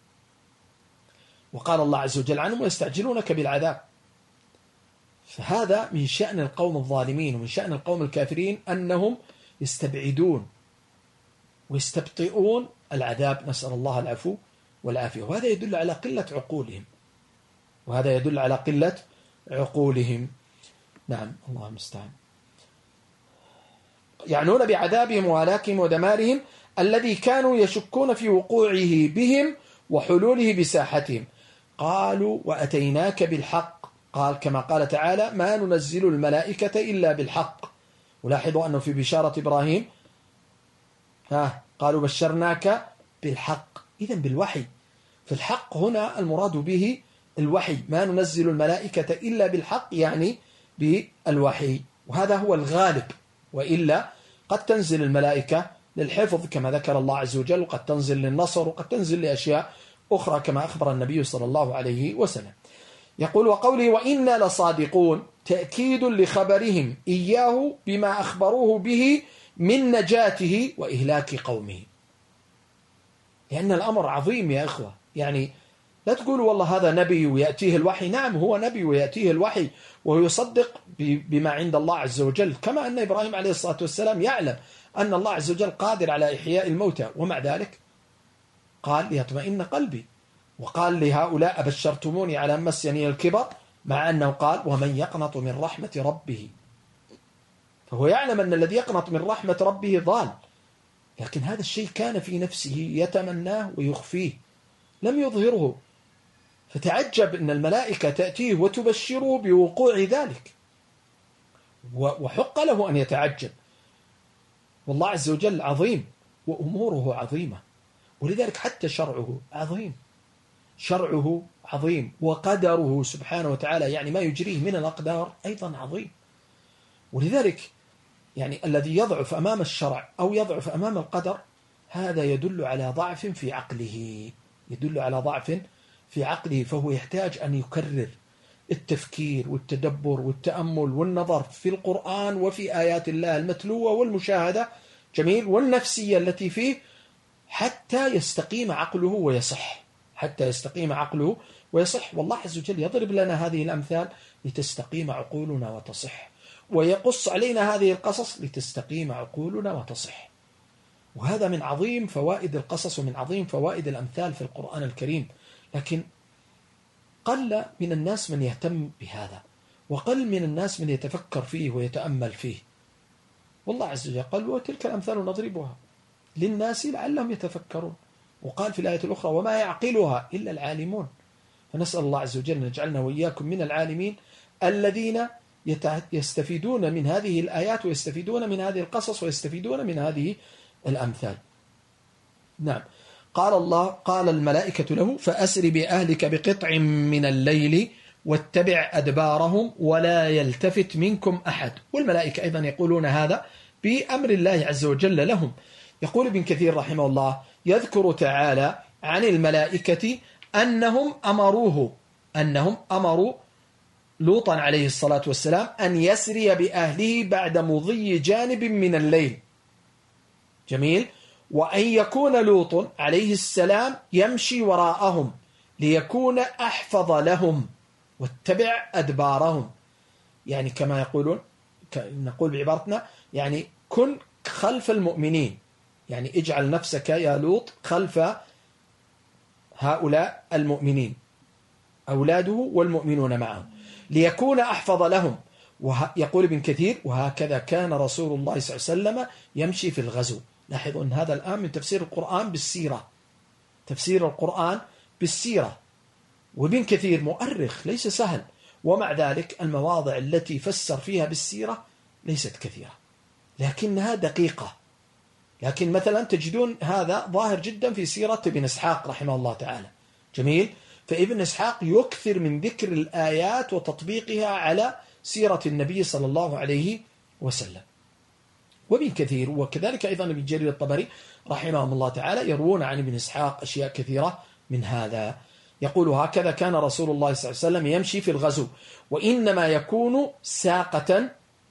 وقال الله عز وجل عنهم ويستعجلونك بالعذاب. فهذا من شأن القوم الظالمين ومن شأن القوم الكافرين أنهم يستبعدون ويستبطئون العذاب، نسأل الله العفو والعافية. وهذا يدل على قلة عقولهم. نعم، الله المستعان. يعنون بعذابهم وهلاكهم ودمارهم الذي كانوا يشكون في وقوعه بهم وحلوله بساحتهم. قالوا وأتيناك بالحق، قال كما قال تعالى ما ننزل الملائكة إلا بالحق. ولاحظوا أنه في بشارة إبراهيم قالوا بشرناك بالحق، إذن بالوحي. فالحق هنا المراد به الوحي، ما ننزل الملائكة إلا بالحق، يعني بالوحي، وهذا هو الغالب، وإلا قد تنزل الملائكة للحفظ كما ذكر الله عز وجل، وقد تنزل للنصر، وقد تنزل لأشياء أخرى كما أخبر النبي صلى الله عليه وسلم. يقول وقوله وإنا لصادقون تأكيد لخبرهم إياه بما أخبروه به من نجاته وإهلاك قومه، لأن الأمر عظيم يا إخوة. يعني لا تقولوا والله هذا نبي ويأتيه الوحي، نعم هو نبي ويأتيه الوحي وهو يصدق بما عند الله عز وجل، كما أن إبراهيم عليه الصلاة والسلام يعلم أن الله عز وجل قادر على إحياء الموتى، ومع ذلك قال ليطمئن قلبي، وقال لهؤلاء أبشرتموني على مسني الكبر، مع أنه قال ومن يقنط من رحمة ربه، فهو يعلم أن الذي يقنط من رحمة ربه ضال، لكن هذا الشيء كان في نفسه يتمناه ويخفيه لم يظهره، فتعجب أن الملائكة تأتيه وتبشره بوقوع ذلك، وحق له أن يتعجب، والله عز وجل عظيم وأموره عظيمة، ولذلك حتى شرعه عظيم، شرعه عظيم، وقدره سبحانه وتعالى يعني ما يجريه من الأقدار أيضا عظيم. ولذلك يعني الذي يضعف أمام الشرع أو يضعف أمام القدر هذا يدل على ضعف في عقله، يدل على ضعف في عقله، فهو يحتاج أن يكرر التفكير والتدبر والتأمل والنظر في القرآن وفي آيات الله المتلوة والمشاهدة، جميل، والنفسية التي فيه، حتى يستقيم عقله ويصح، حتى يستقيم عقله ويصح. والله عز وجل يضرب لنا هذه الأمثال لتستقيم عقولنا وتصح، ويقص علينا هذه القصص لتستقيم عقولنا وتصح، وهذا من عظيم فوائد القصص ومن عظيم فوائد الأمثال في القرآن الكريم. لكن قل من الناس من يهتم بهذا، وقل من الناس من يتفكر فيه ويتأمل فيه. والله عز وجل قال وتلك الأمثال نضربها للناس لعلهم يتفكرون، وقال في الآية الأخرى وما يعقلها إلا العالمون. فنسأل الله عز وجل أن يجعلنا وإياكم من العالمين الذين يستفيدون من هذه الآيات ويستفيدون من هذه القصص ويستفيدون من هذه الأمثال. نعم، قال الملائكة له فأسر بأهلك بقطع من الليل واتبع أدبارهم ولا يلتفت منكم أحد. والملائكة أيضا يقولون هذا بأمر الله عز وجل لهم. يقول ابن كثير رحمه الله يذكر تعالى عن الملائكة أنهم أمروا لوطا عليه الصلاة والسلام أن يسري بأهله بعد مضي جانب من الليل، جميل، وأن يكون لوط عليه السلام يمشي وراءهم ليكون أحفظ لهم واتبع أدبارهم، يعني كما يقولون، نقول بعبارتنا يعني كن خلف المؤمنين، يعني اجعل نفسك يا لوط خلف هؤلاء المؤمنين أولاده والمؤمنون معه ليكون أحفظ لهم. ويقول ابن كثير وهكذا كان رسول الله صلى الله عليه وسلم يمشي في الغزو. لاحظوا أن هذا الآن من تفسير القرآن بالسيرة، تفسير القرآن بالسيرة، وابن كثير مؤرخ ليس سهل، ومع ذلك المواضع التي فسر فيها بالسيرة ليست كثيرة لكنها دقيقة. لكن مثلا تجدون هذا ظاهر جدا في سيرة ابن إسحاق رحمه الله تعالى، جميل، فابن إسحاق يكثر من ذكر الآيات وتطبيقها على سيرة النبي صلى الله عليه وسلم. وابن كثير وكذلك أيضا ابن جرير الطبري رحمهم الله تعالى يروون عن ابن إسحاق أشياء كثيرة من هذا. يقول هكذا كان رسول الله صلى الله عليه وسلم يمشي في الغزو، وإنما يكون ساقة،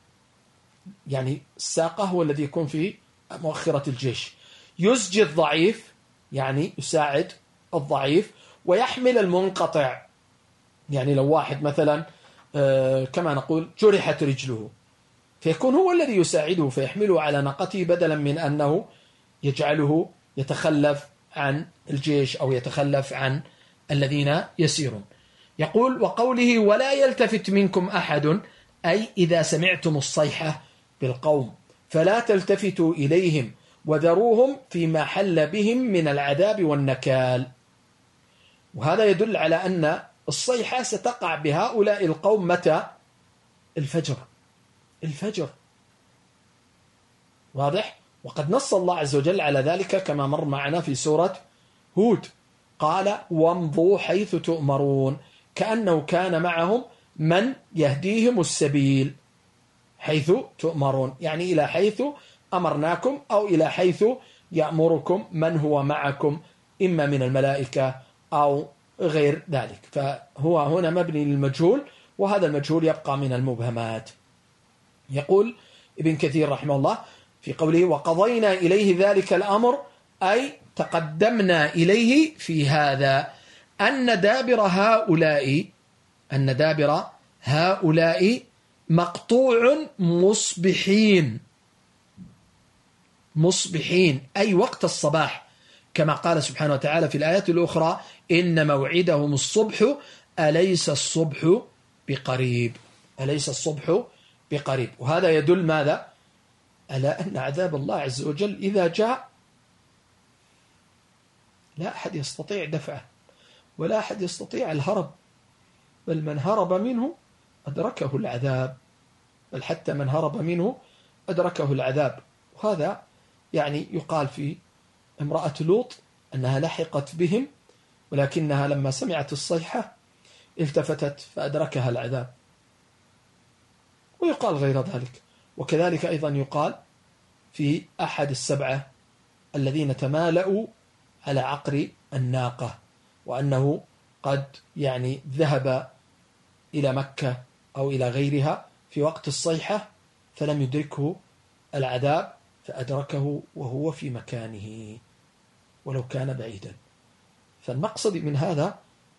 يعني الساقة هو الذي يكون في مؤخرة الجيش، يزجي الضعيف يعني يساعد الضعيف، ويحمل المنقطع، يعني لو واحد مثلا كما نقول جرحت رجله فيكون هو الذي يساعده فيحمله على ناقته بدلا من أنه يجعله يتخلف عن الجيش أو يتخلف عن الذين يسيرون. يقول وقوله ولا يلتفت منكم أحد، أي إذا سمعتم الصيحة بالقوم فلا تلتفتوا إليهم وذروهم فيما حل بهم من العذاب والنكال. وهذا يدل على أن الصيحة ستقع بهؤلاء القوم متى؟ الفجر، واضح؟ وقد نص الله عز وجل على ذلك كما مر معنا في سورة هود، قال وامضوا حيث تؤمرون، كأنه كان معهم من يهديهم السبيل حيث تؤمرون، يعني إلى حيث أمرناكم أو إلى حيث يأمركم من هو معكم إما من الملائكة أو غير ذلك. فهو هنا مبني للمجهول، وهذا المجهول يبقى من المبهمات. يقول ابن كثير رحمه الله في قوله وقضينا إليه ذلك الأمر، أي تقدمنا إليه في هذا أن دابر هؤلاء مقطوع مصبحين أي وقت الصباح، كما قال سبحانه وتعالى في الآيات الأخرى إن موعدهم الصبح أليس الصبح بقريب. وهذا يدل ماذا؟ على أن عذاب الله عز وجل إذا جاء لا أحد يستطيع دفعه ولا أحد يستطيع الهرب، بل من هرب منه أدركه العذاب، بل حتى من هرب منه أدركه العذاب. وهذا يعني يقال في امرأة لوط أنها لحقت بهم، ولكنها لما سمعت الصيحة التفتت فأدركها العذاب، ويقال غير ذلك. وكذلك أيضا يقال في أحد السبعة الذين تمالأوا على عقر الناقة، وأنه قد يعني ذهب إلى مكة أو إلى غيرها في وقت الصيحة فلم يدركه العذاب، فأدركه وهو في مكانه ولو كان بعيدا. فالمقصد من هذا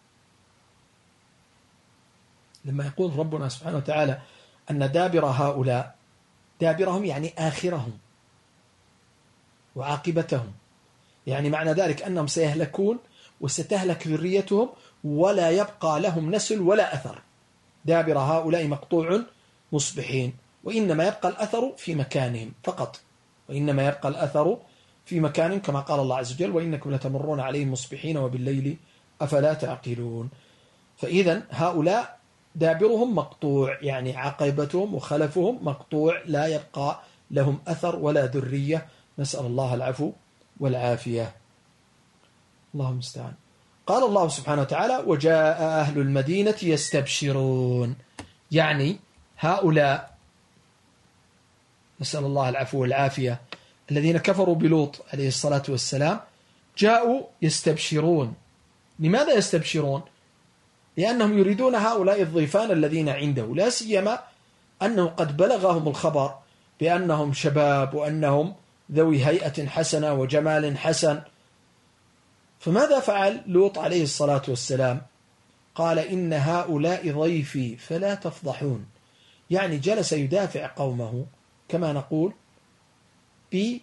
لما يقول ربنا سبحانه وتعالى أن دابر هؤلاء، دابرهم يعني آخرهم وعاقبتهم، يعني معنى ذلك أنهم سيهلكون وستهلك ذريتهم ولا يبقى لهم نسل ولا أثر. دابر هؤلاء مقطوع مصبحين، وإنما يبقى الأثر في مكانهم فقط، وإنما يبقى الأثر في مكانهم كما قال الله عز وجل وإنكم لتمرون عليهم مصبحين وبالليل أفلا تعقلون. فإذا هؤلاء دابرهم مقطوع، يعني عاقبتهم وخلفهم مقطوع، لا يبقى لهم أثر ولا ذرية، نسأل الله العفو والعافية. اللهم المستعان. قال الله سبحانه وتعالى وجاء أهل المدينة يستبشرون، يعني هؤلاء نسأل الله العفو والعافية الذين كفروا بلوط عليه الصلاة والسلام جاءوا يستبشرون. لماذا يستبشرون؟ لأنهم يريدون هؤلاء الضيفان الذين عنده، لا سيما أنه قد بلغهم الخبر بأنهم شباب وأنهم ذوي هيئة حسنة وجمال حسن. فماذا فعل لوط عليه الصلاة والسلام؟ قال إن هؤلاء ضيفي فلا تفضحون، يعني جلس يدافع قومه كما نقول بأقل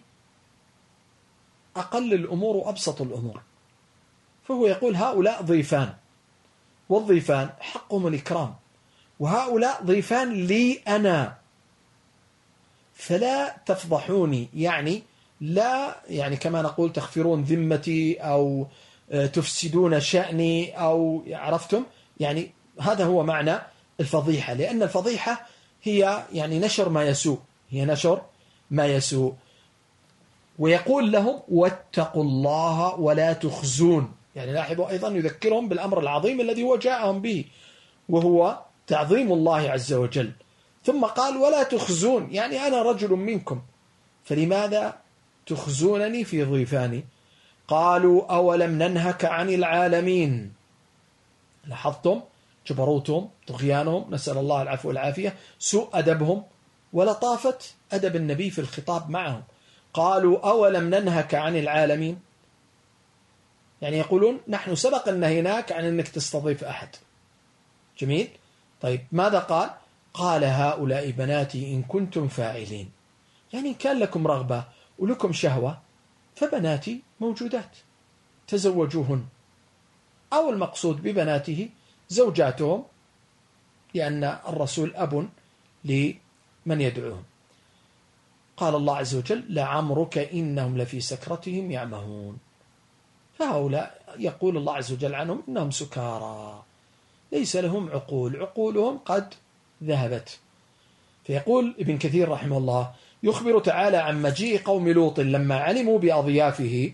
الأمور وأبسط الأمور. فهو يقول هؤلاء ضيفان، والضيفان حقهم الإكرام، وهؤلاء ضيفان لي أنا فلا تفضحوني، يعني لا يعني كما نقول تخفرون ذمتي أو تفسدون شأني أو عرفتم، يعني هذا هو معنى الفضيحة، لأن الفضيحة هي يعني نشر ما يسوء، هي نشر ما يسوء. ويقول لهم واتقوا الله ولا تخزون، يعني لاحظوا أيضا يذكرهم بالأمر العظيم الذي هو جاءهم به وهو تعظيم الله عز وجل. ثم قال ولا تخزون، يعني أنا رجل منكم فلماذا تخزونني في ضيفاني؟ قالوا أولم ننهك عن العالمين. لاحظتم جبروتهم طغيانهم، نسأل الله العفو والعافية، سوء أدبهم ولطافة أدب النبي في الخطاب معهم. قالوا أولم ننهك عن العالمين، يعني يقولون نحن سبق أن نهيناك عن أنك تستضيف أحد. جميل. طيب ماذا قال؟ قال هؤلاء بناتي إن كنتم فاعلين، يعني كان لكم رغبة ولكم شهوة فبناتي موجودات تزوجوهن، أو المقصود ببناته زوجاتهم، لأن الرسول أب لمن يدعوهم. قال الله عز وجل لعمرك إنهم لفي سكرتهم يعمهون. فهؤلاء يقول الله عز وجل عنهم إنهم سكارى ليس لهم عقول، عقولهم قد ذهبت. فيقول ابن كثير رحمه الله يخبر تعالى عن مجيء قوم لوط لما علموا بأضيافه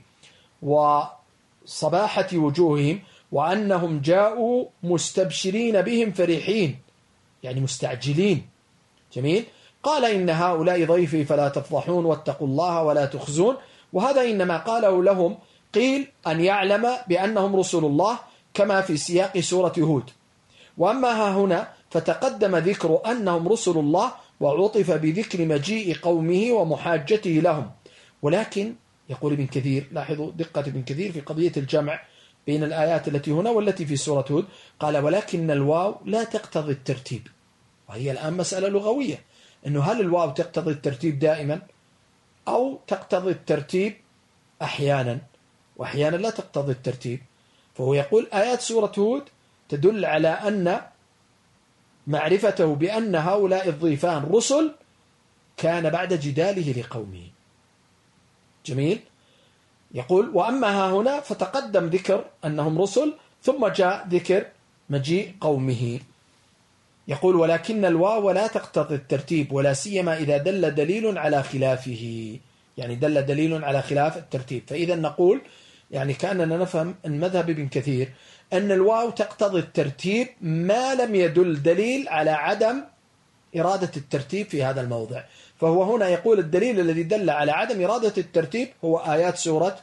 وصباحة وجوههم، وأنهم جاءوا مستبشرين بهم فرحين، يعني مستعجلين. جميل. قال إن هؤلاء ضيفي فلا تفضحون واتقوا الله ولا تخزون، وهذا إنما قاله لهم قيل أن يعلم بأنهم رسل الله كما في سياق سورة هود. وأما ها هنا فتقدم ذكر أنهم رسل الله وعطف بذكر مجيء قومه ومحاجته لهم. ولكن يقول ابن كثير، لاحظوا دقة ابن كثير في قضية الجمع بين الآيات التي هنا والتي في سورة هود، قال ولكن الواو لا تقتضي الترتيب. وهي الآن مسألة لغوية، أنه هل الواو تقتضي الترتيب دائما أو تقتضي الترتيب أحيانا، وأحيانا لا تقتضي الترتيب. فهو يقول آيات سورة هود تدل على أن معرفته بأن هؤلاء الضيفان رسل كان بعد جداله لقومه. جميل. يقول وأما ها هنا فتقدم ذكر أنهم رسل ثم جاء ذكر مجيء قومه. يقول ولكن الواو لا تقتضي الترتيب ولا سيما إذا دل دليل على خلافه، يعني دل دليل على خلاف الترتيب. فإذا نقول يعني كأننا نفهم المذهب ابن كثير أن الواو تقتضي الترتيب ما لم يدل دليل على عدم إرادة الترتيب في هذا الموضع. فهو هنا يقول الدليل الذي دل على عدم إرادة الترتيب هو آيات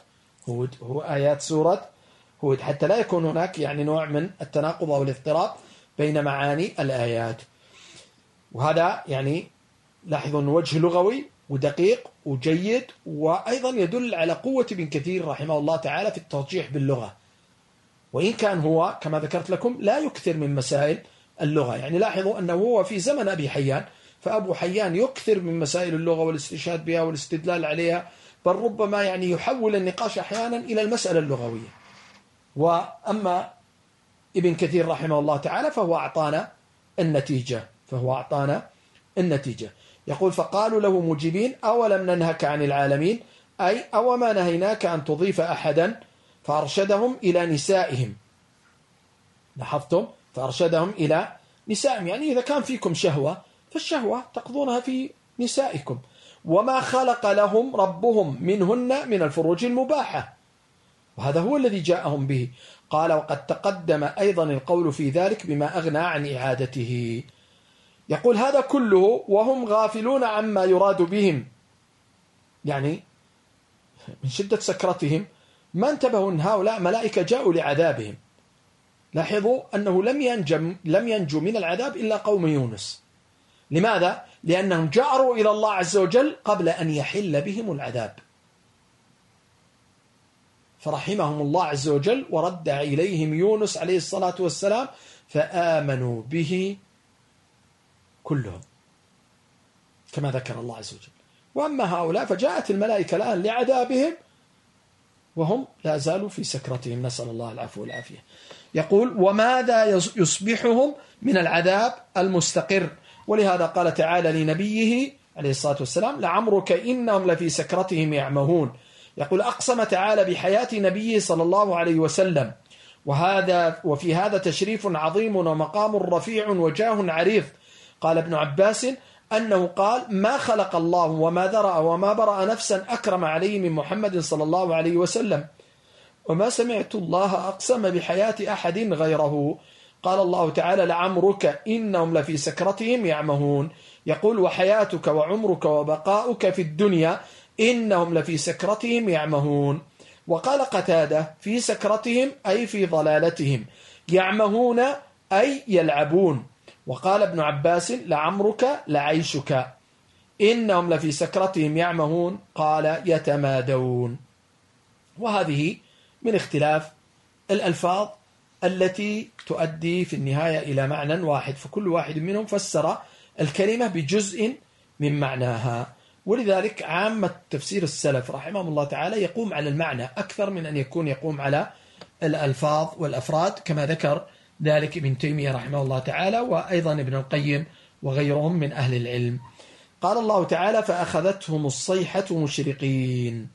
سورة هود، حتى لا يكون هناك يعني نوع من التناقض أو الاضطراب بين معاني الآيات. وهذا يعني لاحظوا أنه وجه لغوي ودقيق وجيد، وأيضا يدل على قوة ابن كثير رحمه الله تعالى في الترجيح باللغة، وإن كان هو كما ذكرت لكم لا يكثر من مسائل اللغة. يعني لاحظوا أنه هو في زمن أبي حيان، فأبو حيان يكثر من مسائل اللغة والاستشهاد بها والاستدلال عليها، بل ربما يعني يحول النقاش أحيانا إلى المسألة اللغوية. وأما ابن كثير رحمه الله تعالى فهو أعطانا النتيجة. يقول فقالوا له مجيبين أولم ننهك عن العالمين، أي أو ما نهيناك أن تضيف أحدا، فأرشدهم إلى نسائهم. لاحظتم؟ فأرشدهم إلى نسائهم، يعني إذا كان فيكم شهوة فالشهوة تقضونها في نسائكم، وما خلق لهم ربهم منهن من الفروج المباحة، وهذا هو الذي جاءهم به. قال وقد تقدم أيضا القول في ذلك بما أغنى عن إعادته. يقول هذا كله وهم غافلون عما يراد بهم، يعني من شدة سكرتهم ما انتبهوا أن هؤلاء ملائكة جاءوا لعذابهم. لاحظوا أنه لم ينجو من العذاب إلا قوم يونس. لماذا؟ لأنهم جأروا إلى الله عز وجل قبل أن يحل بهم العذاب، فرحمهم الله عز وجل ورد إليهم يونس عليه الصلاة والسلام فآمنوا به كلهم كما ذكر الله عز وجل. وأما هؤلاء فجاءت الملائكة الآن لعذابهم وهم لا زالوا في سكرتهم، نسأل الله العفو والعافية. يقول وماذا يصبحهم من العذاب المستقر، ولهذا قال تعالى لنبيه عليه الصلاة والسلام لعمرك إنهم لفي سكرتهم يعمهون. يقول أقسم تعالى بحياة نبيه صلى الله عليه وسلم، وفي هذا تشريف عظيم ومقام رفيع وجاه عريض. قال ابن عباس أنه قال ما خلق الله وما ذرأ وما برأ نفسا أكرم عليه من محمد صلى الله عليه وسلم، وما سمعت الله أقسم بحياة أحد غيره. قال الله تعالى لعمرك إنهم لفي سكرتهم يعمهون. يقول وحياتك وعمرك وبقاؤك في الدنيا إنهم لفي سكرتهم يعمهون. وقال قتادة في سكرتهم أي في ضلالتهم، يعمهون أي يلعبون. وقال ابن عباس لعمرك لعيشك إنهم لفي سكرتهم يعمهون، قال يتمادون. وهذه من اختلاف الألفاظ التي تؤدي في النهاية إلى معنى واحد، فكل واحد منهم فسر الكلمة بجزء من معناها. ولذلك عامة تفسير السلف رحمهم الله تعالى يقوم على المعنى أكثر من أن يقوم على الألفاظ والأفراد، كما ذكر ذلك ابن تيمية رحمه الله تعالى وأيضا ابن القيم وغيرهم من أهل العلم. قال الله تعالى فأخذتهم الصيحة مشرقين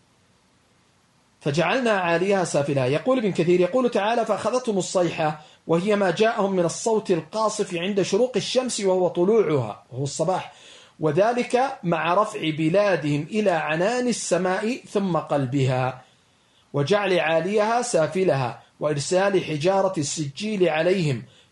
فجعلنا عاليها سافلها. يقول ابن كثير يقول تعالى فأخذتهم الصيحة، وهي ما جاءهم من الصوت القاصف عند شروق الشمس وهو طلوعها وهو الصباح، وذلك مع رفع بلادهم إلى عنان السماء ثم قلبها، وجعل عاليها سافلها، وإرسال حجارة السجيل عليهم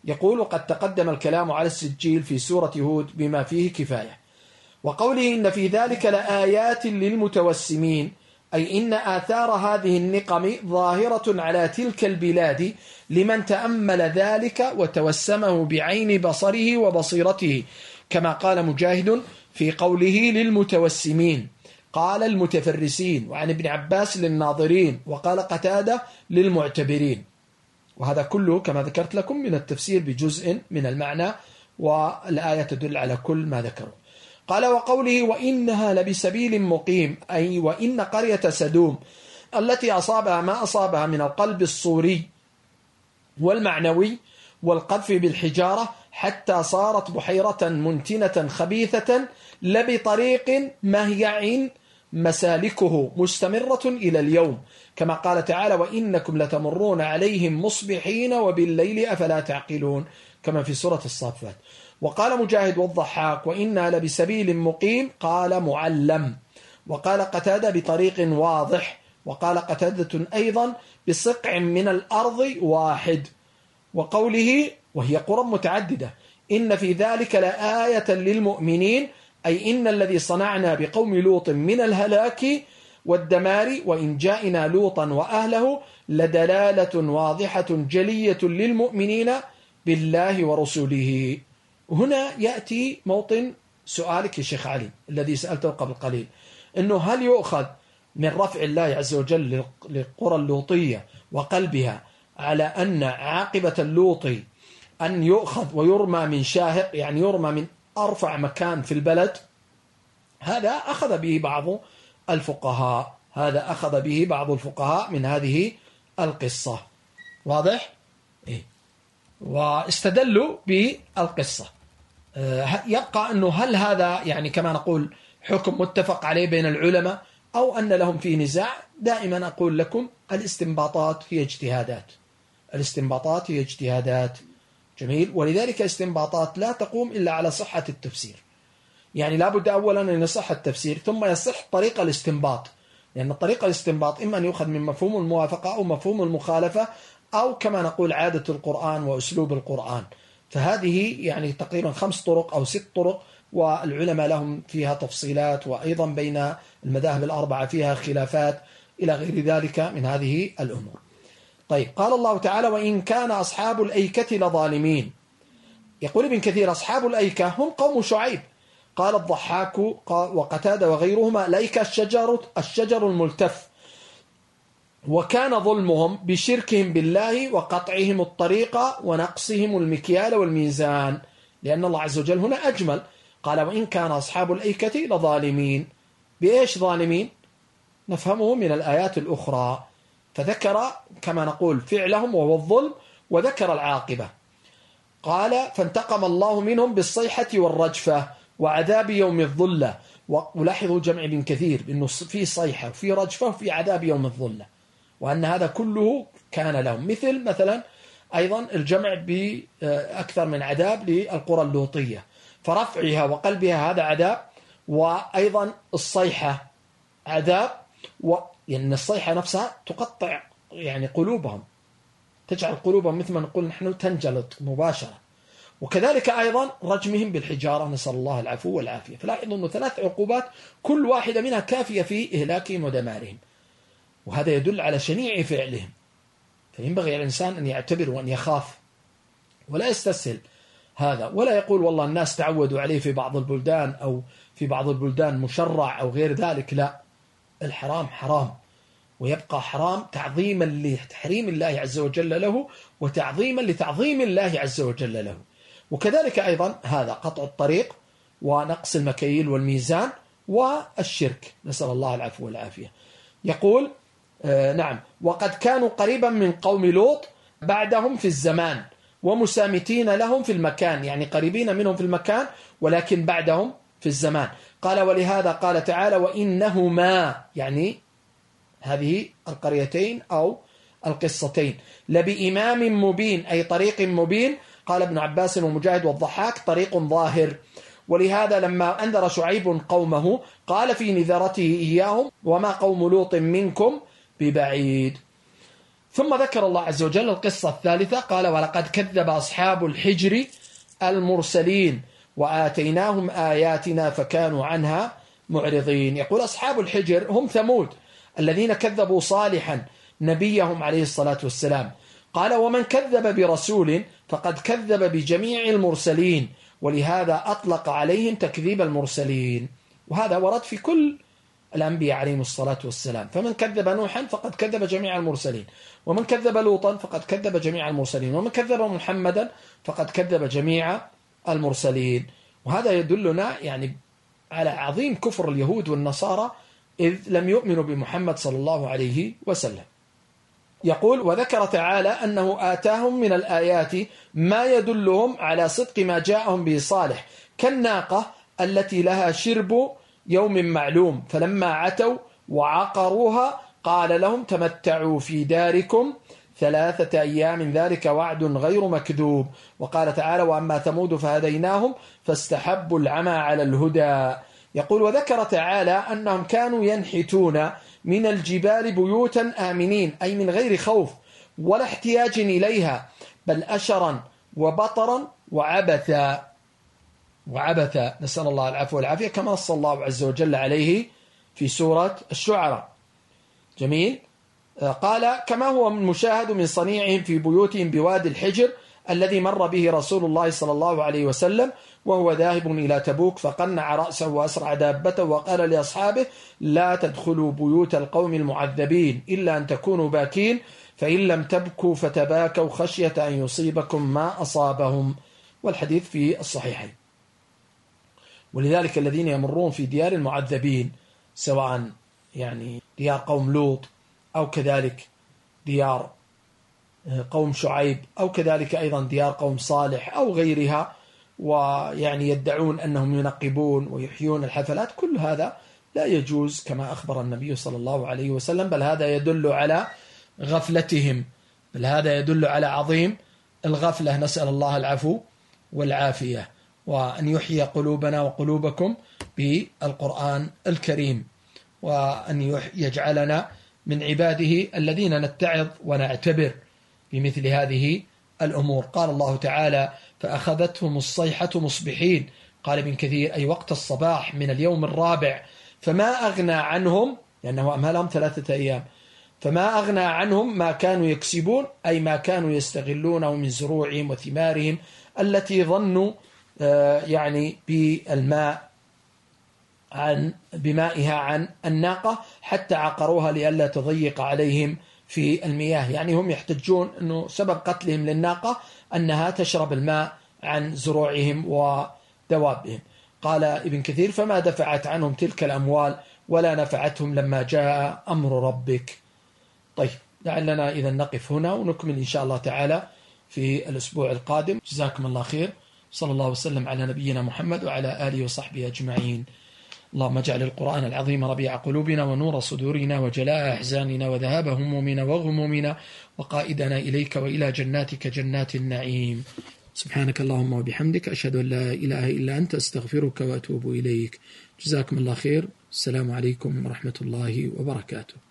يقول: وقد تقدم الكلام على السجيل في سورة هود بما فيه كفاية. وقوله: إن في ذلك لآيات للمتوسمين، أي إن آثار هذه النقم ظاهرة على تلك البلاد لمن تأمل ذلك وتوسمه بعين بصره وبصيرته، كما قال مجاهد في قوله للمتوسمين، قال المتفرسين، وعن ابن عباس للناظرين، وقال قتادة للمعتبرين. وهذا كله كما ذكرت لكم من التفسير بجزء من المعنى، والآية تدل على كل ما ذكروا. قال: وقوله: وإنها لبسبيل مقيم، أي وإن قرية سدوم التي أصابها ما أصابها من القلب الصوري والمعنوي والقذف بالحجارة حتى صارت بحيرة منتنة خبيثة لبطريق مهيع مسالكه مستمرة إلى اليوم، كما قال تعالى: وإنكم لتمرون عليهم مصبحين وبالليل أفلا تعقلون، كما في سورة الصافات. وقال مجاهد والضحاك: وإنا لبسبيل مقيم، قال معلم. وقال قتادة: بطريق واضح. وقال قتادة أيضا: بصقع من الأرض واحد. وقوله: وهي قرى متعددة، إن في ذلك لآية للمؤمنين، أي إن الذي صنعنا بقوم لوط من الهلاك والدمار وإن جاءنا لوطا وأهله لدلالة واضحة جلية للمؤمنين بالله ورسوله. هنا يأتي موطن سؤالك يا شيخ علي الذي سألته قبل قليل، أنه هل يؤخذ من رفع الله عز وجل للقرى اللوطية وقلبها على أن عاقبة اللوط أن يؤخذ ويرمى من شاهق، يعني يرمى من أرفع مكان في البلد؟ هذا أخذ به بعض الفقهاء، هذا أخذ به بعض الفقهاء من هذه القصة. واضح؟ إيه؟ واستدلوا بالقصة. يبقى أنه هل هذا يعني كما نقول حكم متفق عليه بين العلماء أو أن لهم فيه نزاع؟ دائما أقول لكم الاستنباطات هي اجتهادات، الاستنباطات هي اجتهادات. جميل. ولذلك استنباطات لا تقوم إلا على صحة التفسير، يعني لا بد أولا أن يصح التفسير ثم يصح طريقة الاستنباط، لأن طريقة الاستنباط إما أن يؤخذ من مفهوم الموافقة أو مفهوم المخالفة أو كما نقول عادة القرآن وأسلوب القرآن. فهذه يعني تقريبا 5 طرق أو 6 طرق، والعلماء لهم فيها تفصيلات، وأيضا بين المذاهب الأربعة فيها خلافات إلى غير ذلك من هذه الأمور. طيب، قال الله تعالى: وإن كان أصحاب الأيكة لظالمين. يقول ابن كثير: أصحاب الأيكة هم قوم شعيب. قال الضحاك وقتادة وغيرهما: الأيكة الشجر الملتف، وكان ظلمهم بشركهم بالله وقطعهم الطريق ونقصهم المكيال والميزان، لأن الله عز وجل هنا أجمل. قال: وإن كان أصحاب الأيكة لظالمين. بإيش ظالمين؟ نفهمه من الآيات الأخرى، فذكر كما نقول فعلهم وهو الظلم، وذكر العاقبة. قال: فانتقم الله منهم بالصيحة والرجفة وعذاب يوم الظلة. ولاحظوا جمع ابن كثير بأنه في صيحة وفي رجفة وفي عذاب يوم الظلة، وأن هذا كله كان لهم. مثلا أيضا الجمع بأكثر من عذاب للقرى اللوطية، فرفعها وقلبها هذا عذاب، وأيضا الصيحة عذاب، لأن الصيحة نفسها تقطع يعني قلوبهم، تجعل قلوبهم مثل ما نقول نحن تنجلط مباشرة. وكذلك أيضا رجمهم بالحجارة، نسأل الله العفو والعافية. فلاحظوا أنه 3 عقوبات كل واحدة منها كافية في إهلاكهم ودمارهم، وهذا يدل على شنيع فعلهم. فينبغي الإنسان أن يعتبر وأن يخاف ولا يستسهل هذا، ولا يقول والله الناس تعودوا عليه في بعض البلدان أو في بعض البلدان مشرع أو غير ذلك. لا، الحرام حرام ويبقى حرام تعظيما لتحريم الله عز وجل له، وتعظيما لتعظيم الله عز وجل له. وكذلك أيضا هذا قطع الطريق ونقص المكيل والميزان والشرك، نسأل الله العفو والعافية. يقول نعم: وقد كانوا قريبا من قوم لوط بعدهم في الزمان ومسامتين لهم في المكان، يعني قريبين منهم في المكان ولكن بعدهم في الزمان. قال: ولهذا قال تعالى: وإنهما، يعني هذه القريتين أو القصتين، لبإمام مبين، أي طريق مبين. قال ابن عباس ومجاهد والضحاك: طريق ظاهر. ولهذا لما أنذر شعيب قومه قال في نذرته إياهم: وما قوم لوط منكم ببعيد. ثم ذكر الله عز وجل القصة الثالثة، قال ولقد كذب أصحاب الحجر المرسلين وآتيناهم آياتنا فكانوا عنها معرضين. يقول أصحاب الحجر هم ثمود الذين كذبوا صالحا نبيهم عليه الصلاة والسلام. قال ومن كذب برسول فقد كذب بجميع المرسلين، ولهذا أطلق عليهم تكذيب المرسلين. وهذا ورد في كل الأنبياء عليهم الصلاة والسلام. فمن كذب نوحا فقد كذب جميع المرسلين، ومن كذب لوطا فقد كذب جميع المرسلين، ومن كذب محمدا فقد كذب جميع المرسلين. وهذا يدلنا يعني على عظيم كفر اليهود والنصارى إذ لم يؤمنوا بمحمد صلى الله عليه وسلم. يقول وذكر تعالى أنه آتاهم من الآيات ما يدلهم على صدق ما جاءهم به صالح، كالناقة التي لها شرب يوم معلوم، فلما عتوا وعقروها قال لهم تمتعوا في داركم 3 أيام ذلك وعد غير مكذوب. وقال تعالى وأما ثمود فهديناهم فاستحبوا العمى على الهدى. يقول وذكر تعالى أنهم كانوا ينحتون من الجبال بيوتا آمنين، أي من غير خوف ولا احتياج إليها، بل أشرا وبطرا وعبثا. نسأل الله العفو والعافية كما نص الله عز وجل عليه في سورة الشعراء. جميل. قال كما هو مشاهد من صنيعهم في بيوتهم بوادي الحجر الذي مر به رسول الله صلى الله عليه وسلم وهو ذاهب إلى تبوك، فقنع رأسه وأسرع دابته وقال لأصحابه لا تدخلوا بيوت القوم المعذبين إلا أن تكونوا باكين، فإن لم تبكوا فتباكوا خشية أن يصيبكم ما أصابهم. والحديث في الصحيحين. ولذلك الذين يمرون في ديار المعذبين سواء يعني ديار قوم لوط أو كذلك ديار قوم شعيب أو كذلك أيضا ديار قوم صالح أو غيرها، ويعني يدعون أنهم ينقبون ويحيون الحفلات، كل هذا لا يجوز كما أخبر النبي صلى الله عليه وسلم، بل هذا يدل على غفلتهم، بل هذا يدل على عظيم الغفلة. نسأل الله العفو والعافية، وأن يحيي قلوبنا وقلوبكم بالقرآن الكريم، وأن يجعلنا من عباده الذين نتعظ ونعتبر بمثل هذه الأمور. قال الله تعالى فأخذتهم الصيحة مصبحين، قال ابن كثير أي وقت الصباح من اليوم الرابع، فما أغنى عنهم، لأنه أمهلهم 3 أيام، فما أغنى عنهم ما كانوا يكسبون، أي ما كانوا يستغلونه من زروعهم وثمارهم التي ظنوا يعني بمائها عن الناقة حتى عقروها لئلا تضيق عليهم في المياه. يعني هم يحتجون أنه سبب قتلهم للناقة أنها تشرب الماء عن زروعهم ودوابهم. قال ابن كثير فما دفعت عنهم تلك الأموال ولا نفعتهم لما جاء أمر ربك. طيب لعلنا إذا نقف هنا ونكمل إن شاء الله تعالى في الأسبوع القادم. جزاكم الله خير. صلى الله وسلم على نبينا محمد وعلى آله وصحبه أجمعين. اللهم اجعل القرآن العظيم ربيع قلوبنا ونور صدورنا وجلاء أحزاننا وذهاب همومنا وغمومنا وقائدنا إليك وإلى جناتك جنات النعيم. سبحانك اللهم وبحمدك أشهد أن لا إله إلا أنت أستغفرك وأتوب إليك. جزاكم الله خير. السلام عليكم ورحمة الله وبركاته.